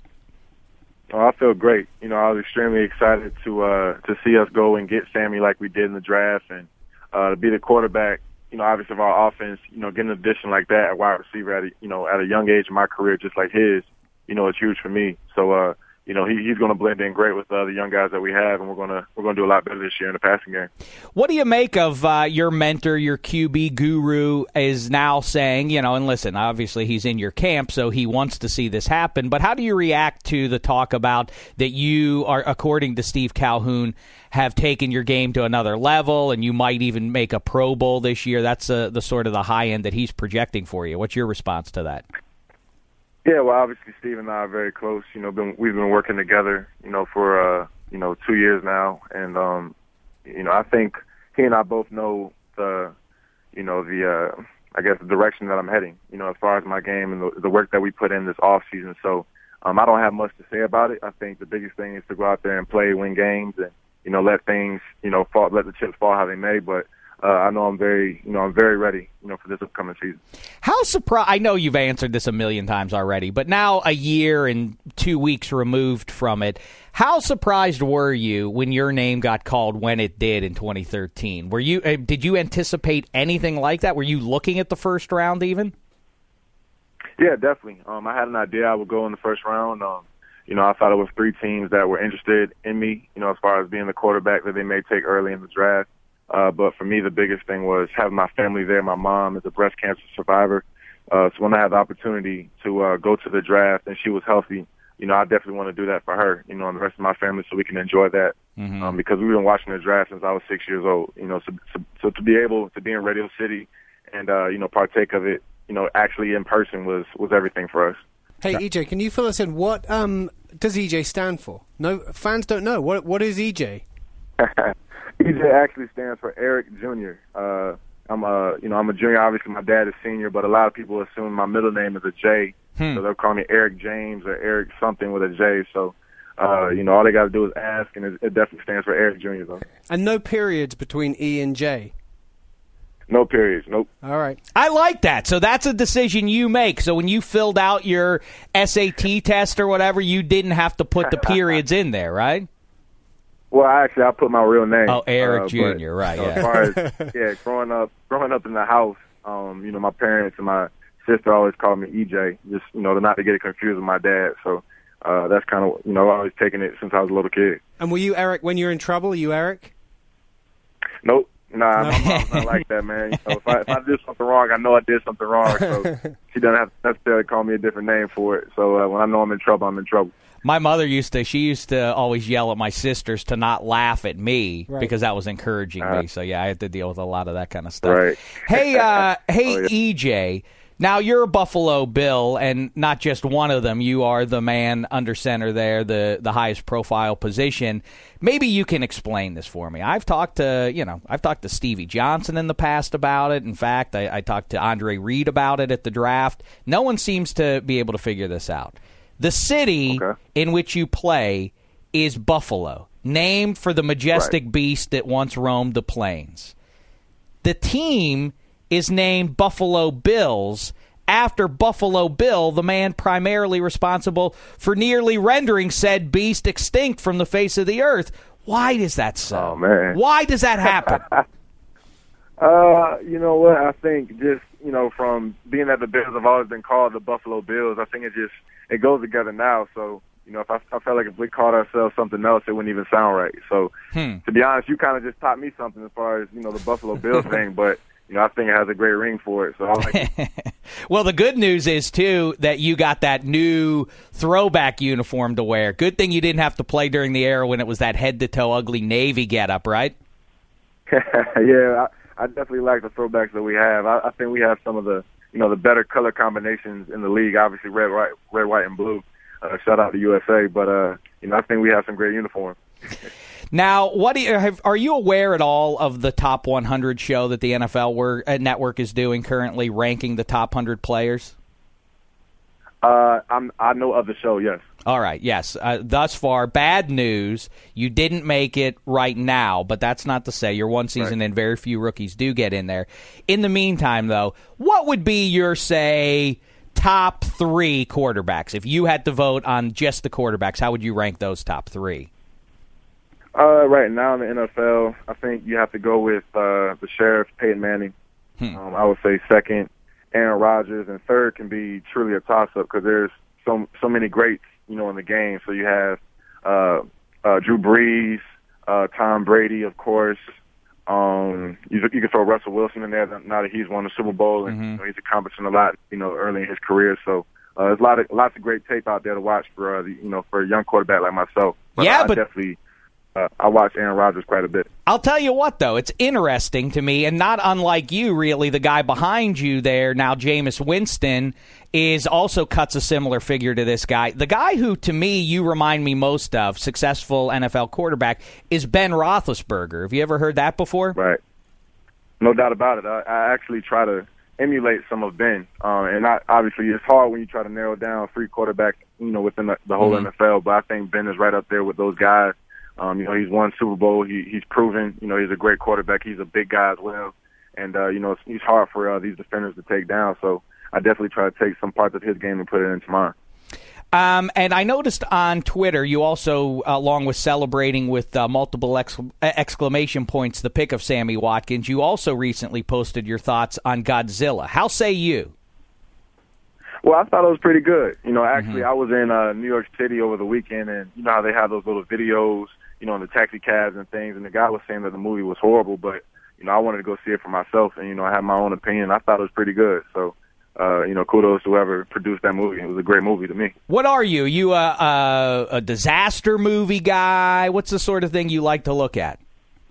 Oh, I feel great. You know, I was extremely excited to uh, to see us go and get Sammy like we did in the draft, and uh, to be the quarterback, you know, obviously of our offense. You know, getting an addition like that at wide receiver at a, you know, at a young age in my career, just like his, you know, it's huge for me. So, uh, you know, he, he's going to blend in great with uh, the young guys that we have, and we're going to we're going to do a lot better this year in the passing game. What do you make of uh, your mentor, your Q B guru, is now saying, you know, and listen, obviously he's in your camp, so he wants to see this happen, but how do you react to the talk about that you are, according to Steve Calhoun, have taken your game to another level, and you might even make a Pro Bowl this year? That's uh, the sort of the high end that he's projecting for you. What's your response to that? Yeah, well, obviously Steve and I are very close. You know, been, we've been working together, you know, for, uh, you know, two years now. And, um, you know, I think he and I both know the, you know, the, uh, I guess the direction that I'm heading, you know, as far as my game and the, the work that we put in this off season. So um, I don't have much to say about it. I think the biggest thing is to go out there and play, win games, and, you know, let things, you know, fall, let the chips fall how they may. But Uh, I know I'm very, you know, I'm very ready, you know, for this upcoming season. How surprised? I know you've answered this a million times already, but now a year and two weeks removed from it, how surprised were you when your name got called when it did in twenty thirteen? Were you? Uh, did you anticipate anything like that? Were you looking at the first round even? Yeah, definitely. Um, I had an idea I would go in the first round. Um, you know, I thought it was three teams that were interested in me, you know, as far as being the quarterback that they may take early in the draft. Uh, but for me, the biggest thing was having my family there. My mom is a breast cancer survivor. Uh, so when I had the opportunity to uh, go to the draft and she was healthy, you know, I definitely want to do that for her, you know, and the rest of my family, so we can enjoy that. Mm-hmm. Um, because we've been watching the draft since I was six years old, you know, so, so, so to be able to be in Radio City and, uh, you know, partake of it, you know, actually in person was, was everything for us. Hey, E J, can you fill us in? What um, does E J stand for? No, fans don't know. What What is E J? E J actually stands for Eric Junior Uh, I'm a, you know, I'm a junior. Obviously, my dad is senior, but a lot of people assume my middle name is a J, hmm. so they'll call me Eric James or Eric something with a J. So, uh, you know, all they got to do is ask, and it, it definitely stands for Eric Junior though. And no periods between E and J. No periods. Nope. All right. I like that. So that's a decision you make. So when you filled out your S A T test or whatever, you didn't have to put the periods in there, right? Well, actually, I put my real name. Oh, Eric uh, Junior Right, you know, yeah. As far as, yeah, growing up, growing up in the house, um, you know, my parents and my sister always called me E J, just, you know, not to get it confused with my dad. So uh, that's kind of, you know, I've always taken it since I was a little kid. And were you Eric when you're in trouble? Are you Eric? Nope. Nah, my mom's not like that, man. You know, if I if I did something wrong, I know I did something wrong. So she doesn't have to necessarily call me a different name for it. So uh, when I know I'm in trouble, I'm in trouble. My mother used to, she used to always yell at my sisters to not laugh at me Right. because that was encouraging Uh, me. So, yeah, I had to deal with a lot of that kind of stuff. Right. Hey, uh, hey, Oh, yeah. E J, now you're a Buffalo Bill, and not just one of them. You are the man under center there, the, the highest profile position. Maybe you can explain this for me. I've talked to, you know, I've talked to Stevie Johnson in the past about it. In fact, I, I talked to Andre Reed about it at the draft. No one seems to be able to figure this out. The city Okay. in which you play is Buffalo, named for the majestic Right. beast that once roamed the plains. The team is named Buffalo Bills after Buffalo Bill, the man primarily responsible for nearly rendering said beast extinct from the face of the earth. Why is that so? Oh, man. Why does that happen? Uh, you know what? I think just, you know, from being that the Bills have always been called the Buffalo Bills, I think it just, it goes together now. So, you know, if I, I felt like if we called ourselves something else, it wouldn't even sound right. So, Hmm. to be honest, you kind of just taught me something as far as, you know, the Buffalo Bills thing, but, you know, I think it has a great ring for it. So I like it. Well, the good news is, too, that you got that new throwback uniform to wear. Good thing you didn't have to play during the era when it was that head-to-toe ugly Navy getup, right? yeah, I, I definitely like the throwbacks that we have. I, I think we have some of the, you know, the better color combinations in the league. Obviously, red, white, red, white, and blue. Uh, shout out to U S A, but uh, you know, I think we have some great uniforms. Now, what do you, have, are you aware at all of the Top one hundred show that the N F L were, uh, Network is doing currently, ranking the top one hundred players? Uh, I'm, I know of the show, yes. All right, yes. Uh, thus far, bad news. You didn't make it right now, but that's not to say you're one season Right. and very few rookies do get in there. In the meantime, though, what would be your, say, top three quarterbacks? If you had to vote on just the quarterbacks, how would you rank those top three? Uh, right now in the N F L, I think you have to go with uh, the Sheriff, Peyton Manning. Hmm. Um, I would say second, Aaron Rodgers, and third can be truly a toss-up because there's so so many greats, you know, in the game. So you have uh, uh, Drew Brees, uh, Tom Brady, of course. Um, you, you can throw Russell Wilson in there now that he's won the Super Bowl and Mm-hmm. you know, he's accomplishing a lot, you know, early in his career. So uh, there's a lot of lots of great tape out there to watch for uh, the, you know, for a young quarterback like myself. But Yeah, I but- definitely. Uh, I watch Aaron Rodgers quite a bit. I'll tell you what, though, it's interesting to me, and not unlike you, really, the guy behind you there, now Jameis Winston, is also cuts a similar figure to this guy. The guy who, to me, you remind me most of, successful N F L quarterback, is Ben Roethlisberger. Have you ever heard that before? Right. No doubt about it. I, I actually try to emulate some of Ben. Um, and I, obviously it's hard when you try to narrow down three quarterbacks, you know, within the, the whole Mhm. N F L. But I think Ben is right up there with those guys. Um, you know, he's won Super Bowl. He, he's proven, you know, he's a great quarterback. He's a big guy as well. And, uh, you know, it's, he's hard for uh, these defenders to take down. So I definitely try to take some parts of his game and put it into mine. Um, and I noticed on Twitter, you also, along with celebrating with uh, multiple ex- exclamation points the pick of Sammy Watkins, you also recently posted your thoughts on Godzilla. How say you? Well, I thought it was pretty good. You know, actually, Mm-hmm. I was in uh, New York City over the weekend, and you know how they have those little videos, you know, in the taxi cabs and things, and the guy was saying that the movie was horrible, but, you know, I wanted to go see it for myself, and, you know, I have my own opinion. I thought it was pretty good. So, uh, you know, kudos to whoever produced that movie. It was a great movie to me. What are you? You a, a, a disaster movie guy? What's the sort of thing you like to look at?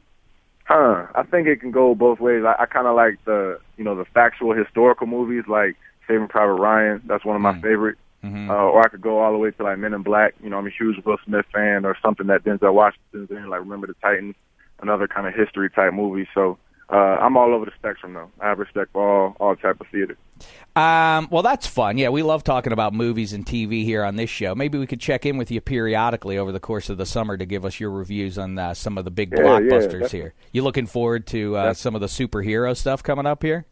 Huh. I think it can go both ways. I, I kind of like the, you know, the factual historical movies like Saving Private Ryan. That's one of my Mm. favorites. Mm-hmm. Uh, or I could go all the way to like Men in Black. You know, I'm a huge Will Smith fan, or something that Denzel Washington's in, like Remember the Titans, another kind of history type movie. So uh, I'm all over the spectrum, though. I have respect for all, all type of theater. Um, well, that's fun. Yeah, we love talking about movies and T V here on this show. Maybe we could check in with you periodically over the course of the summer to give us your reviews on uh, some of the big Yeah, blockbusters yeah, here. You looking forward to uh, some of the superhero stuff coming up here?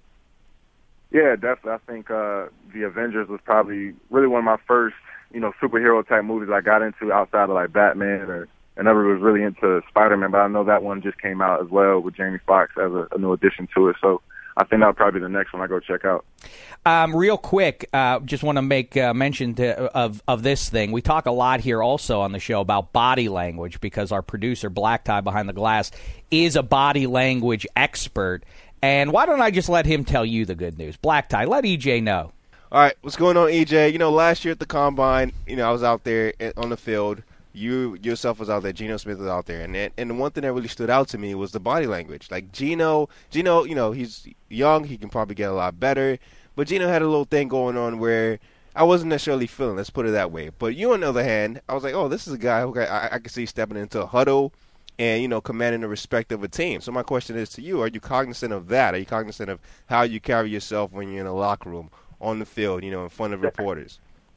Yeah, definitely. I think uh, The Avengers was probably really one of my first, you know, superhero-type movies I got into outside of, like, Batman, or I never was really into Spider-Man, but I know that one just came out as well with Jamie Foxx as a, a new addition to it. So I think that'll probably be the next one I go check out. Um, real quick, uh, just want to make uh, mention to, of of this thing. We talk a lot here also on the show about body language because our producer, Black Tie Behind the Glass, is a body language expert. And why don't I just let him tell you the good news? Black Tie, let E J know. All right, what's going on, E J? You know, last year at the Combine, you know, I was out there on the field. You yourself was out there. Geno Smith was out there. And and the one thing that really stood out to me was the body language. Like, Geno, Geno, you know, he's young. He can probably get a lot better. But Geno had a little thing going on where I wasn't necessarily feeling, let's put it that way. But you, on the other hand, I was like, oh, this is a guy who I, I can see stepping into a huddle and, you know, commanding the respect of a team. So my question is to you, are you cognizant of that? Are you cognizant of how you carry yourself when you're in a locker room, on the field, you know, in front of reporters?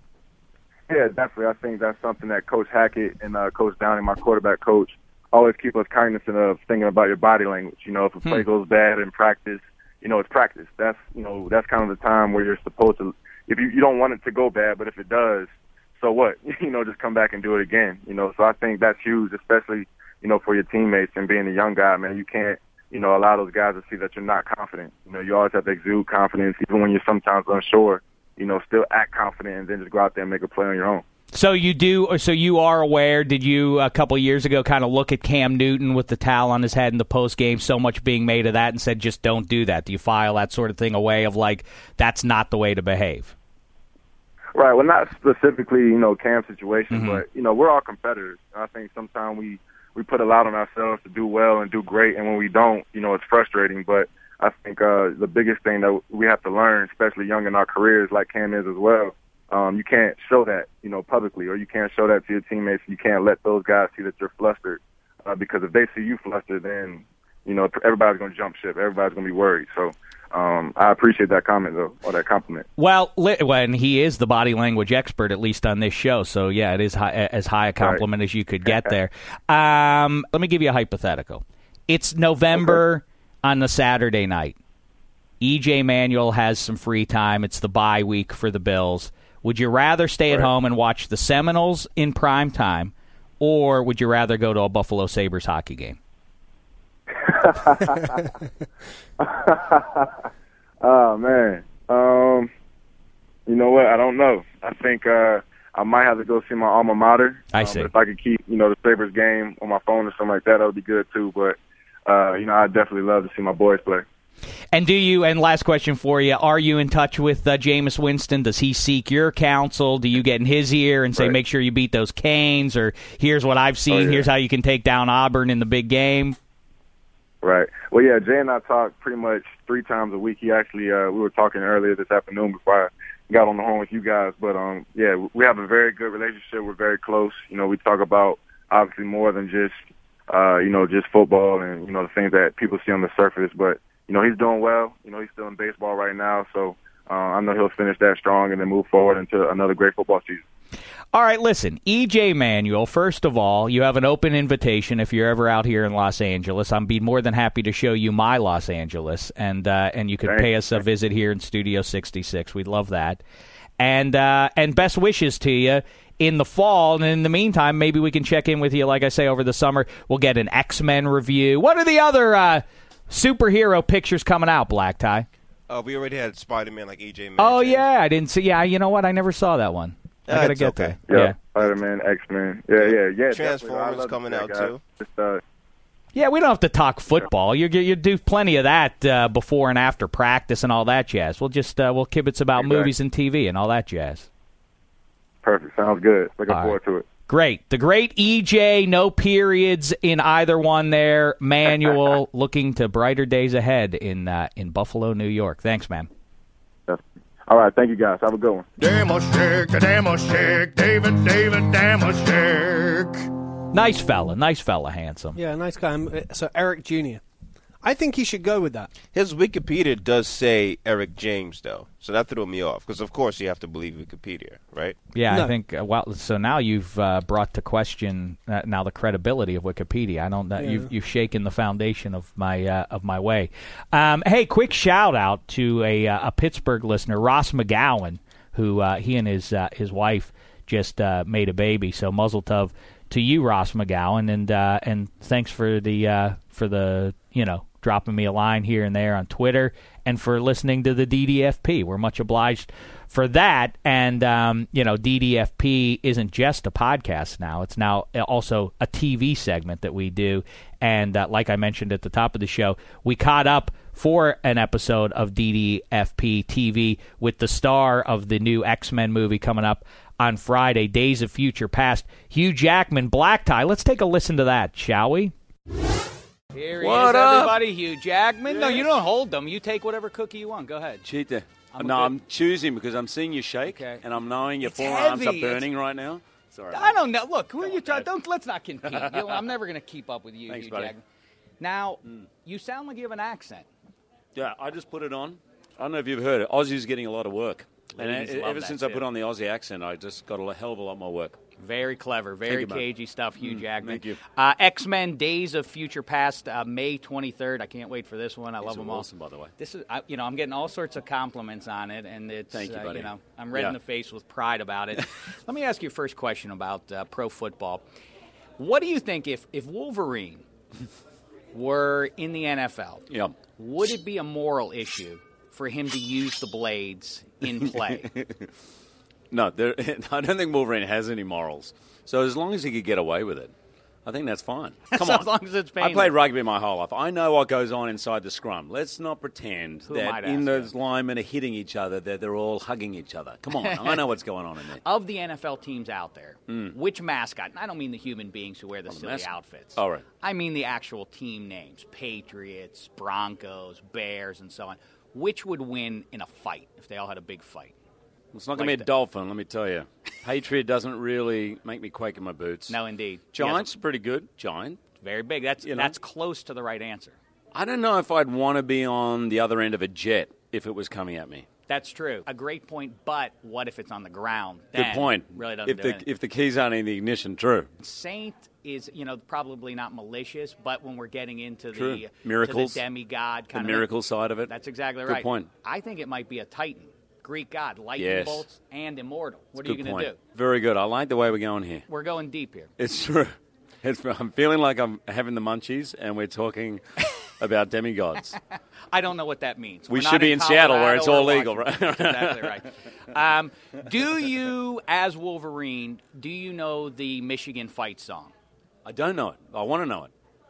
Yeah, definitely. I think that's something that Coach Hackett and uh, Coach Downing, my quarterback coach, always keep us cognizant of thinking about your body language. You know, if a Hmm. play goes bad in practice, you know, it's practice. That's, you know, that's kind of the time where you're supposed to, if you, you don't want it to go bad, but if it does, so what? You know, just come back and do it again. You know, so I think that's huge, especially, you know, for your teammates and being a young guy, man. You can't, you know, allow those guys to see that you're not confident. You know, you always have to exude confidence, even when you're sometimes unsure. You know, still act confident and then just go out there and make a play on your own. So you do, or so you are aware, did you a couple of years ago kind of look at Cam Newton with the towel on his head in the post game, so much being made of that, and said, just don't do that? Do you file that sort of thing away of like, that's not the way to behave? Right. Well, not specifically, you know, Cam's situation, Mm-hmm. but, you know, we're all competitors. I think sometimes we, we put a lot on ourselves to do well and do great, and when we don't, you know, it's frustrating. But I think uh, the biggest thing that we have to learn, especially young in our careers like Cam is as well, Um, you can't show that, you know, publicly, or you can't show that to your teammates. You can't let those guys see that you're flustered, uh, because if they see you flustered, then, you know, everybody's going to jump ship. Everybody's going to be worried. So um, I appreciate that comment, though, or that compliment. Well, when he is the body language expert, at least on this show, so yeah, it is high, as high a compliment right. as you could get there. Um, let me give you a hypothetical. It's November okay. on the Saturday night. E J Manuel has some free time. It's the bye week for the Bills. Would you rather stay at right. home and watch the Seminoles in prime time, or would you rather go to a Buffalo Sabres hockey game? Oh, man. Um, you know what? I don't know. I think uh, I might have to go see my alma mater. I um, see. If I could keep, you know, the Sabres game on my phone or something like that, that would be good, too. But, uh, you know, I'd definitely love to see my boys play. And do you, and last question for you, are you in touch with uh, Jameis Winston? Does he seek your counsel? Do you get in his ear and say, right. make sure you beat those Canes, or here's what I've seen, oh, yeah. here's how you can take down Auburn in the big game? Right. Well, yeah, Jay and I talk pretty much three times a week. He actually, uh, we were talking earlier this afternoon before I got on the horn with you guys. But, um, yeah, we have a very good relationship. We're very close. You know, we talk about obviously more than just, uh, you know, just football and, you know, the things that people see on the surface. But, you know, he's doing well. You know, he's still in baseball right now. So uh, I know he'll finish that strong and then move forward into another great football season. All right, listen, E J Manuel, first of all, you have an open invitation if you're ever out here in Los Angeles. I'd be more than happy to show you my Los Angeles, and uh, and you could Thanks. pay us a visit here in Studio sixty-six. We'd love that. And uh, and best wishes to you in the fall. And in the meantime, maybe we can check in with you, like I say, over the summer. We'll get an X-Men review. What are the other uh, superhero pictures coming out, Black Tie? Uh, we already had Spider-Man, like E J mentioned. Oh, yeah, I didn't see. Yeah, you know what? I never saw that one. I gotta get okay. there. Yeah, yeah. Spider-Man, X-Men. Yeah, yeah, yeah. Transformers coming out, too. Just, uh, Yeah, we don't have to talk football. You you do plenty of that uh, before and after practice and all that jazz. We'll just uh, we'll kibitz about exactly. movies and T V and all that jazz. Perfect. Sounds good. Looking all forward right. to it. Great. The great E J, no periods in either one there. Manuel, looking to brighter days ahead in uh, in Buffalo, New York. Thanks, man. All right, thank you, guys. Have a good one. Damashek, Damashek, David, David, Damashek. Nice fella, nice fella, handsome. Yeah, nice guy. So Eric Junior I think he should go with that. His Wikipedia does say Eric James, though, so that threw me off. Because of course you have to believe Wikipedia, right? Yeah, No. I think. Uh, well, so now you've uh, brought to question uh, now the credibility of Wikipedia. I don't. Uh, Yeah. You've you've shaken the foundation of my uh, of my way. Um, hey, quick shout out to a uh, a Pittsburgh listener, Ross McGowan, who uh, he and his uh, his wife just uh, made a baby. So muzzle tov to you, Ross McGowan, and uh, and thanks for the uh, for the you know. dropping me a line here and there on Twitter, and for listening to the D D F P. We're much obliged for that. And, um, you know, D D F P isn't just a podcast now. It's now also a T V segment that we do. And uh, like I mentioned at the top of the show, we caught up for an episode of D D F P T V with the star of the new X-Men movie coming up on Friday, Days of Future Past, Hugh Jackman, Black Tie. Let's take a listen to that, shall we? Here he What is, up? everybody. Hugh Jackman. No, you don't hold them. You take whatever cookie you want. Go ahead. Cheater. I'm no, a bit- I'm choosing because I'm seeing you shake, Okay. and I'm knowing your It's forearms heavy. are burning right now. Sorry. I don't know. Look, who are you trying? Don't let's not compete. You know, I'm never going to keep up with you, Thanks, Hugh buddy. Jackman. Now, you sound like you have an accent. Yeah, I just put it on. I don't know if you've heard it. Aussie's getting a lot of work. Ladies and love ever that since I too. put on the Aussie accent, I just got a hell of a lot more work. Very clever, very you, bud. cagey stuff, Hugh Jackman. thank you. Uh, X-Men: Days of Future Past, uh, May twenty-third. I can't wait for this one. I These love are them all. awesome, by the way. This is, I, you know, I'm getting all sorts of compliments on it, and it's, Thank you, uh, buddy. know, I'm red in Yeah. the face with pride about it. Let me ask you a first question about uh, pro football. What do you think if if Wolverine were in the N F L? Yeah. Would it be a moral issue for him to use the blades in play? No, there, I don't think Wolverine has any morals. So as long as he could get away with it, I think that's fine. Come So on. as long as it's I painless. played rugby my whole life. I know what goes on inside the scrum. Let's not pretend Who am I that to in ask those linemen are hitting each other, that they're all hugging each other. Come on. I know what's going on in there. Of the N F L teams out there, which mascot? And I don't mean the human beings who wear the Hmm. Oh, the silly mascot. outfits. All right. I mean the actual team names: Patriots, Broncos, Bears, and so on. Which would win in a fight if they all had a big fight? It's not going Like to be the- a dolphin, let me tell you. Patriot doesn't really make me quake in my boots. No, indeed. Giants are pretty good. Giant. Yes, very big. That's You know. that's close to the right answer. I don't know if I'd want to be on the other end of a jet if it was coming at me. That's true. A great point. But what if it's on the ground? Good Then point. Really doesn't if do the anything. if the keys aren't in the ignition, true. Saint is, you know, probably not malicious, but when we're getting into True. the Miracles. to the demigod The kind of miracle side of it. That's exactly Good right. point. I think it might be a Titan, Greek god, lightning Yes. bolts, and immortal. What are Good you going point. to do? Very good. I like the way we're going here. We're going deep here. It's true. It's, I'm feeling like I'm having the munchies, and we're talking about demigods. I don't know what that means. We We're not should be in Seattle where Colorado it's all or legal, Washington. right? That's exactly right. Um, do you, as Wolverine, do you know the Michigan fight song? I don't know it. I want to know it.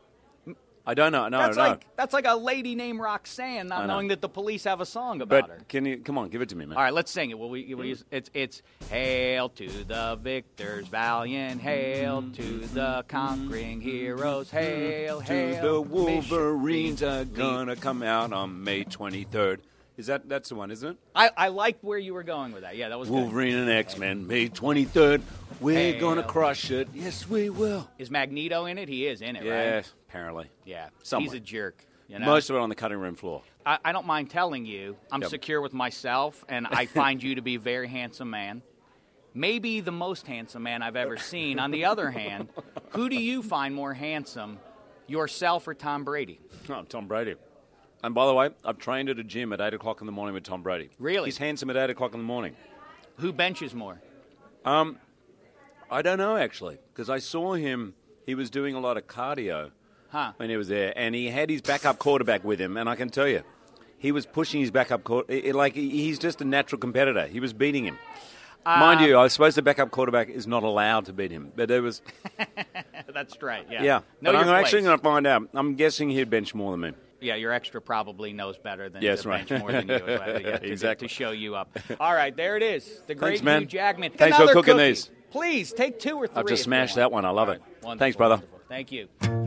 I don't know. No, that's no. like that's like a lady named Roxanne not I know. knowing that the police have a song about her. But can you come on? Give it to me, man. All right, let's sing it. Will we? Will we use, it's it's hail to the victors, valiant, hail to the conquering heroes, hail, To hail. the Wolverines Michigan. are gonna come out on May twenty-third. Is that that's the one, isn't it? I, I liked where you were going with that. Yeah, that was good. Wolverine and X-Men, May twenty-third. We're Hey, gonna uh, crush it. Yes, we will. Is Magneto in it? He is in it, right? Yes, apparently. Yeah. Somewhere. He's a jerk. You know? Most of it on the cutting room floor. I, I don't mind telling you, I'm Yep. secure with myself, and I find you to be a very handsome man. Maybe the most handsome man I've ever seen. On the other hand, who do you find more handsome, yourself or Tom Brady? Oh, Tom Brady. And by the way, I've trained at a gym at eight o'clock in the morning with Tom Brady. Really? He's handsome at eight o'clock in the morning. Who benches more? Um, I don't know, actually, because I saw him. He was doing a lot of cardio Huh. when he was there, and he had his backup quarterback with him, and I can tell you, he was pushing his backup quarterback. Like, he- he's just a natural competitor. He was beating him. Mind you, I suppose the backup quarterback is not allowed to beat him, but it was, That's right, yeah. yeah. Know But I'm your actually place. going to find out. I'm guessing he'd bench more than me. Yeah, your extra probably knows better than Yes, to right. bench more than you. uh, yeah, to, Exactly. to show you up. All right, there it is. The great Thanks, man. Hugh Jackman. Thanks for Another cooking cookie. these. Please, take two or three. I've just if you smashed want. that one. I love All it. right, wonderful, Thanks, brother. wonderful. Thank you.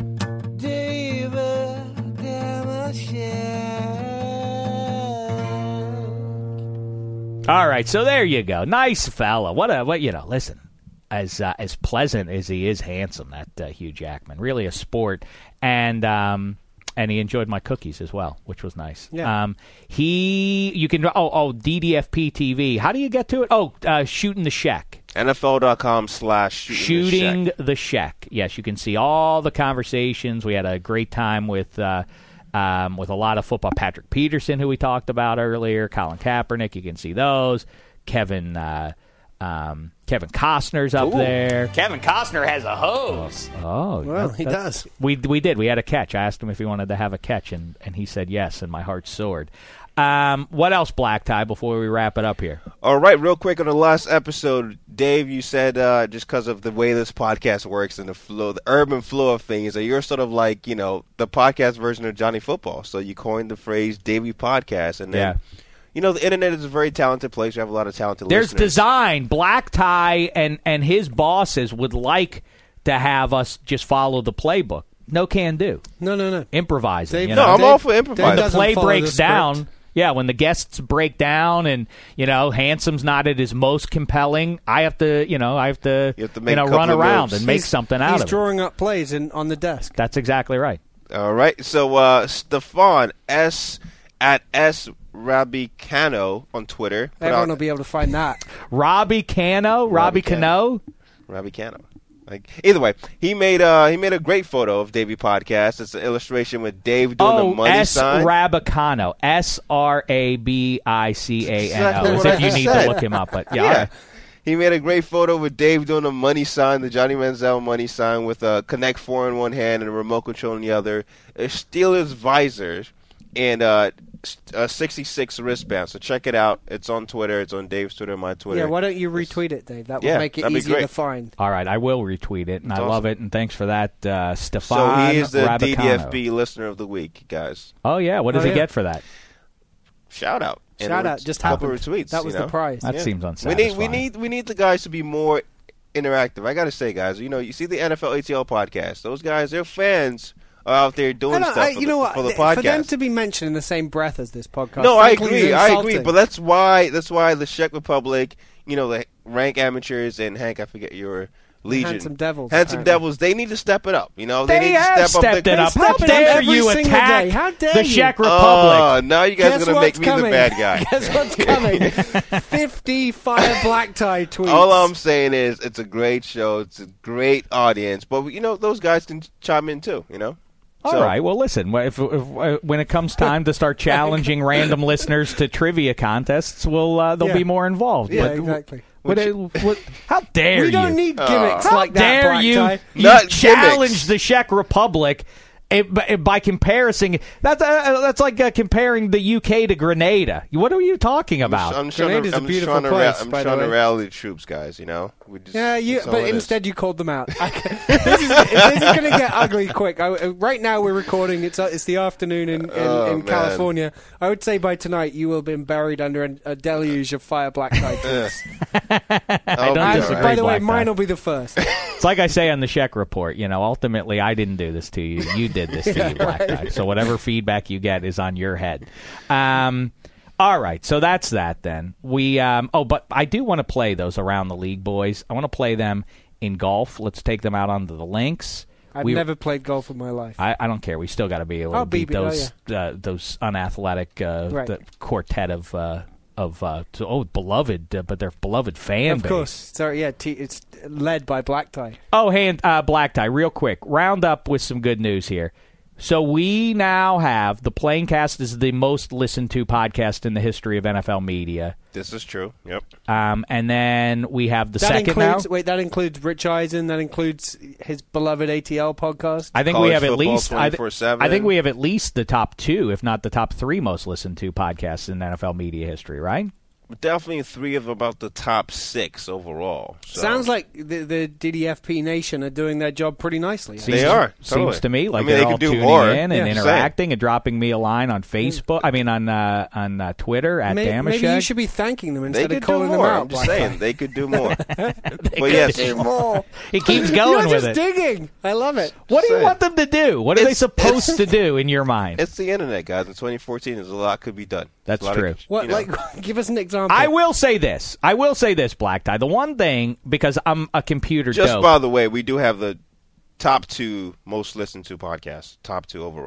David Damashek. All right, so there you go. Nice fella. What a what you know. Listen, as uh, as pleasant as he is handsome, that uh, Hugh Jackman, really a sport. And um, and he enjoyed my cookies as well, which was nice. Yeah. Um, he, you can, oh, oh, D D F P T V. How do you get to it? Oh, uh, Shooting the Sheck. N F L dot com slash Shooting the Sheck. Yes, you can see all the conversations. We had a great time with uh, um, with a lot of football. Patrick Peterson, who we talked about earlier, Colin Kaepernick. You can see those. Kevin uh, um, Kevin Costner's up Ooh. there. Kevin Costner has a hose. Oh, Well, that- he that- does. We we did. We had a catch. I asked him if he wanted to have a catch, and, and he said yes, and my heart soared. Um, what else, Black Tie, before we wrap it up here? All right, real quick on the last episode, Dave, you said uh, just because of the way this podcast works and the flow, the urban flow of things, that you're sort of like, you know, the podcast version of Johnny Football. So you coined the phrase Davey Podcast, and then, Yeah. you know, the internet is a very talented place. You have a lot of talented There's listeners. design. Black Tie and, and his bosses would like to have us just follow the playbook. No can do. No, no, no. Improvising. Dave- you No, know? I'm Dave- all for Dave improvising. When the doesn't play follow breaks the script. down, yeah, when the guests break down and, you know, Handsome's not at his most compelling, I have to, you know, I have to, You have to make know, a couple run of around moves. and make He's- something out He's of it. drawing up plays in, on the desk. That's exactly right. All right, so uh, Stefan, S at S Rabicano on Twitter. put Everyone out- will be able to find that. Robbie Cano, Robbie, Robbie Cano. Rabicano. Like, either way, he made uh he made a great photo of Davey Podcast. It's an illustration with Dave doing Oh, the money S. sign. Rabicano. S R A B I C A N O. Exactly As what if I you just need said. to look him up. But yeah, Yeah. all right. He made a great photo with Dave doing the money sign, the Johnny Manziel money sign, with a Connect four in one hand and a remote control in the other, a Steelers visor, and uh, a sixty-six wristband. So check it out. It's on Twitter. It's on Dave's Twitter, my Twitter. Yeah, why don't you retweet it, Dave? That would Yeah, make it that'd be easier great. to find. All right, I will retweet it, and I It's love awesome. it, and thanks for that, uh, So Stefan he is the Rabicano. D D F B listener of the week, guys. Oh, yeah. What does Oh, he yeah. get for that? Shout out. And Shout a out. Just couple happened. retweets. That was you know? the prize. That Yeah. seems We unsatisfying. need we need we need the guys to be more interactive. I got to say, guys, you know, you see the N F L A T L podcast. Those guys, their fans are out there doing I don't- stuff I- for, you the, know what? for the For podcast. them to be mentioned in the same breath as this podcast. no, I frankly, is agree. I agree. insulting. But that's why that's why the Czech Republic, you know, the rank amateurs and Hank, I forget your Legion, Handsome Devils, Handsome apparently. Devils. They need to step it up. You know, They they, need to have step stepped up. it up. They How step it up dare every you single attack day. How dare the you? Czech Oh, Republic? now you guys Guess are gonna what's make me coming? the bad guy. Guess what's coming? Fifty fire black tie tweets. All I'm saying is, it's a great show. It's a great audience. But you know, those guys can chime in too. You know. All So- right. Well, listen. If, if, uh, when it comes time to start challenging random listeners to trivia contests, we'll uh, they'll Yeah. be more involved. Yeah, But- exactly. What, what, how dare We you? don't need gimmicks How like that, dare black you? tie. You Not challenge gimmicks. the Czech Republic. It, by, by comparison, that's uh, that's like uh, comparing the U K to Grenada. What are you talking about? I'm trying Grenada's to, a I'm beautiful trying to, place, ra- I'm by the trying to way. rally the troops, guys. You know. We just, Yeah, you, that's all but it is. instead you called them out. I, this is, this is going to get ugly quick. I, uh, right now we're recording. It's uh, it's the afternoon in, in, Oh, in man. California. I would say by tonight you will have been buried under a, a deluge of fire black tie tweets. I'll don't be disagree. all By right. the way, Black mine tie. will be the first. It's like I say on the Czech report. You know, ultimately, I didn't do this to you. You did this to you, Black Tie. So whatever feedback you get is on your head. Um, all right, so that's that then. We um, oh, but I do want to play those around the league, boys. I want to play them in golf. Let's take them out onto the links. I've We- never played golf in my life. I, I don't care. We still got to be able to I'll beat beat it, oh, those uh, those unathletic uh, Right. the quartet of uh, of uh, to- oh beloved, uh, but they're beloved fan of base. course. Sorry, yeah, t- it's led by black tie. Oh, hey, uh, Black Tie, real quick, round up with some good news here. So we now have the Playingcast is the most listened to podcast in the history of N F L media, This is true. Yep. um, and then we have the That second includes now. wait. That includes Rich Eisen. That includes his beloved A T L podcast. I think College we have at football least. I, th- twenty-four seven. I think we have at least the top two, if not the top three, most listened to podcasts in N F L media history. Right? Definitely three of about the top six overall. So. Sounds like the, the D D F P Nation are doing their job pretty nicely. Seems, They are, Seems totally. to me like I mean, they're they all could do tuning more. in and Yeah. interacting and dropping me a line on Facebook. I mean, on uh, on uh, Twitter at Maybe, Damashek. maybe you should be thanking them They instead could of do calling them more. out. I'm just Black saying Tie. they could do more. but could yes, Do more. He keeps going You're with just it. digging. I love it. What do you saying. want them to do? What are they It's- supposed it's- to do in your mind? it's the internet, guys. In twenty fourteen, there's a lot could be done. That's There's a lot true. of- What? you know. Like, give us an example. I will say this. I will say this, Black Tie. The one thing, because I'm a computer Just dope. by the way, we do have the top two most listened to podcasts. Top two overall.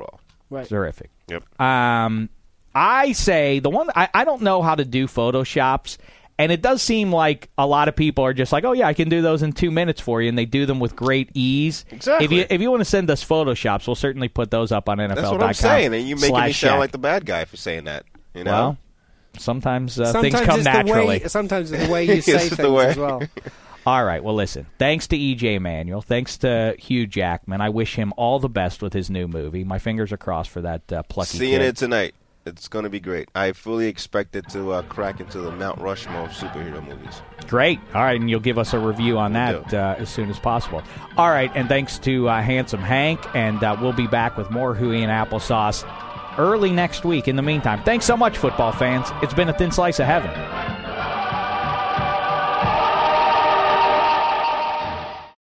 Right. Terrific. Yep. Um, I say the one I, I don't know how to do Photoshops, and it does seem like a lot of people are just like, oh yeah, I can do those in two minutes for you, and they do them with great ease. Exactly. If you if you want to send us Photoshops, we'll certainly put those up on N F L dot com. That's what I'm saying, and you're making me slash sound Shaq. like the bad guy for saying that. You know. Well, sometimes, uh, Sometimes things come it's the naturally. way, sometimes it's the way you say It's the things way. as well. All right, well, listen, thanks to E J Manuel, thanks to Hugh Jackman. I wish him all the best with his new movie. My fingers are crossed for that uh, plucky Seeing kid. it tonight. It's going to be great. I fully expect it to uh, crack into the Mount Rushmore of superhero movies. Great. All right, and you'll give us a review on Will that do. uh, as soon as possible. All right, and thanks to uh, Handsome Hank, and uh, we'll be back with more Huey and Applesauce early next week. In the meantime, thanks so much, football fans. It's been a thin slice of heaven.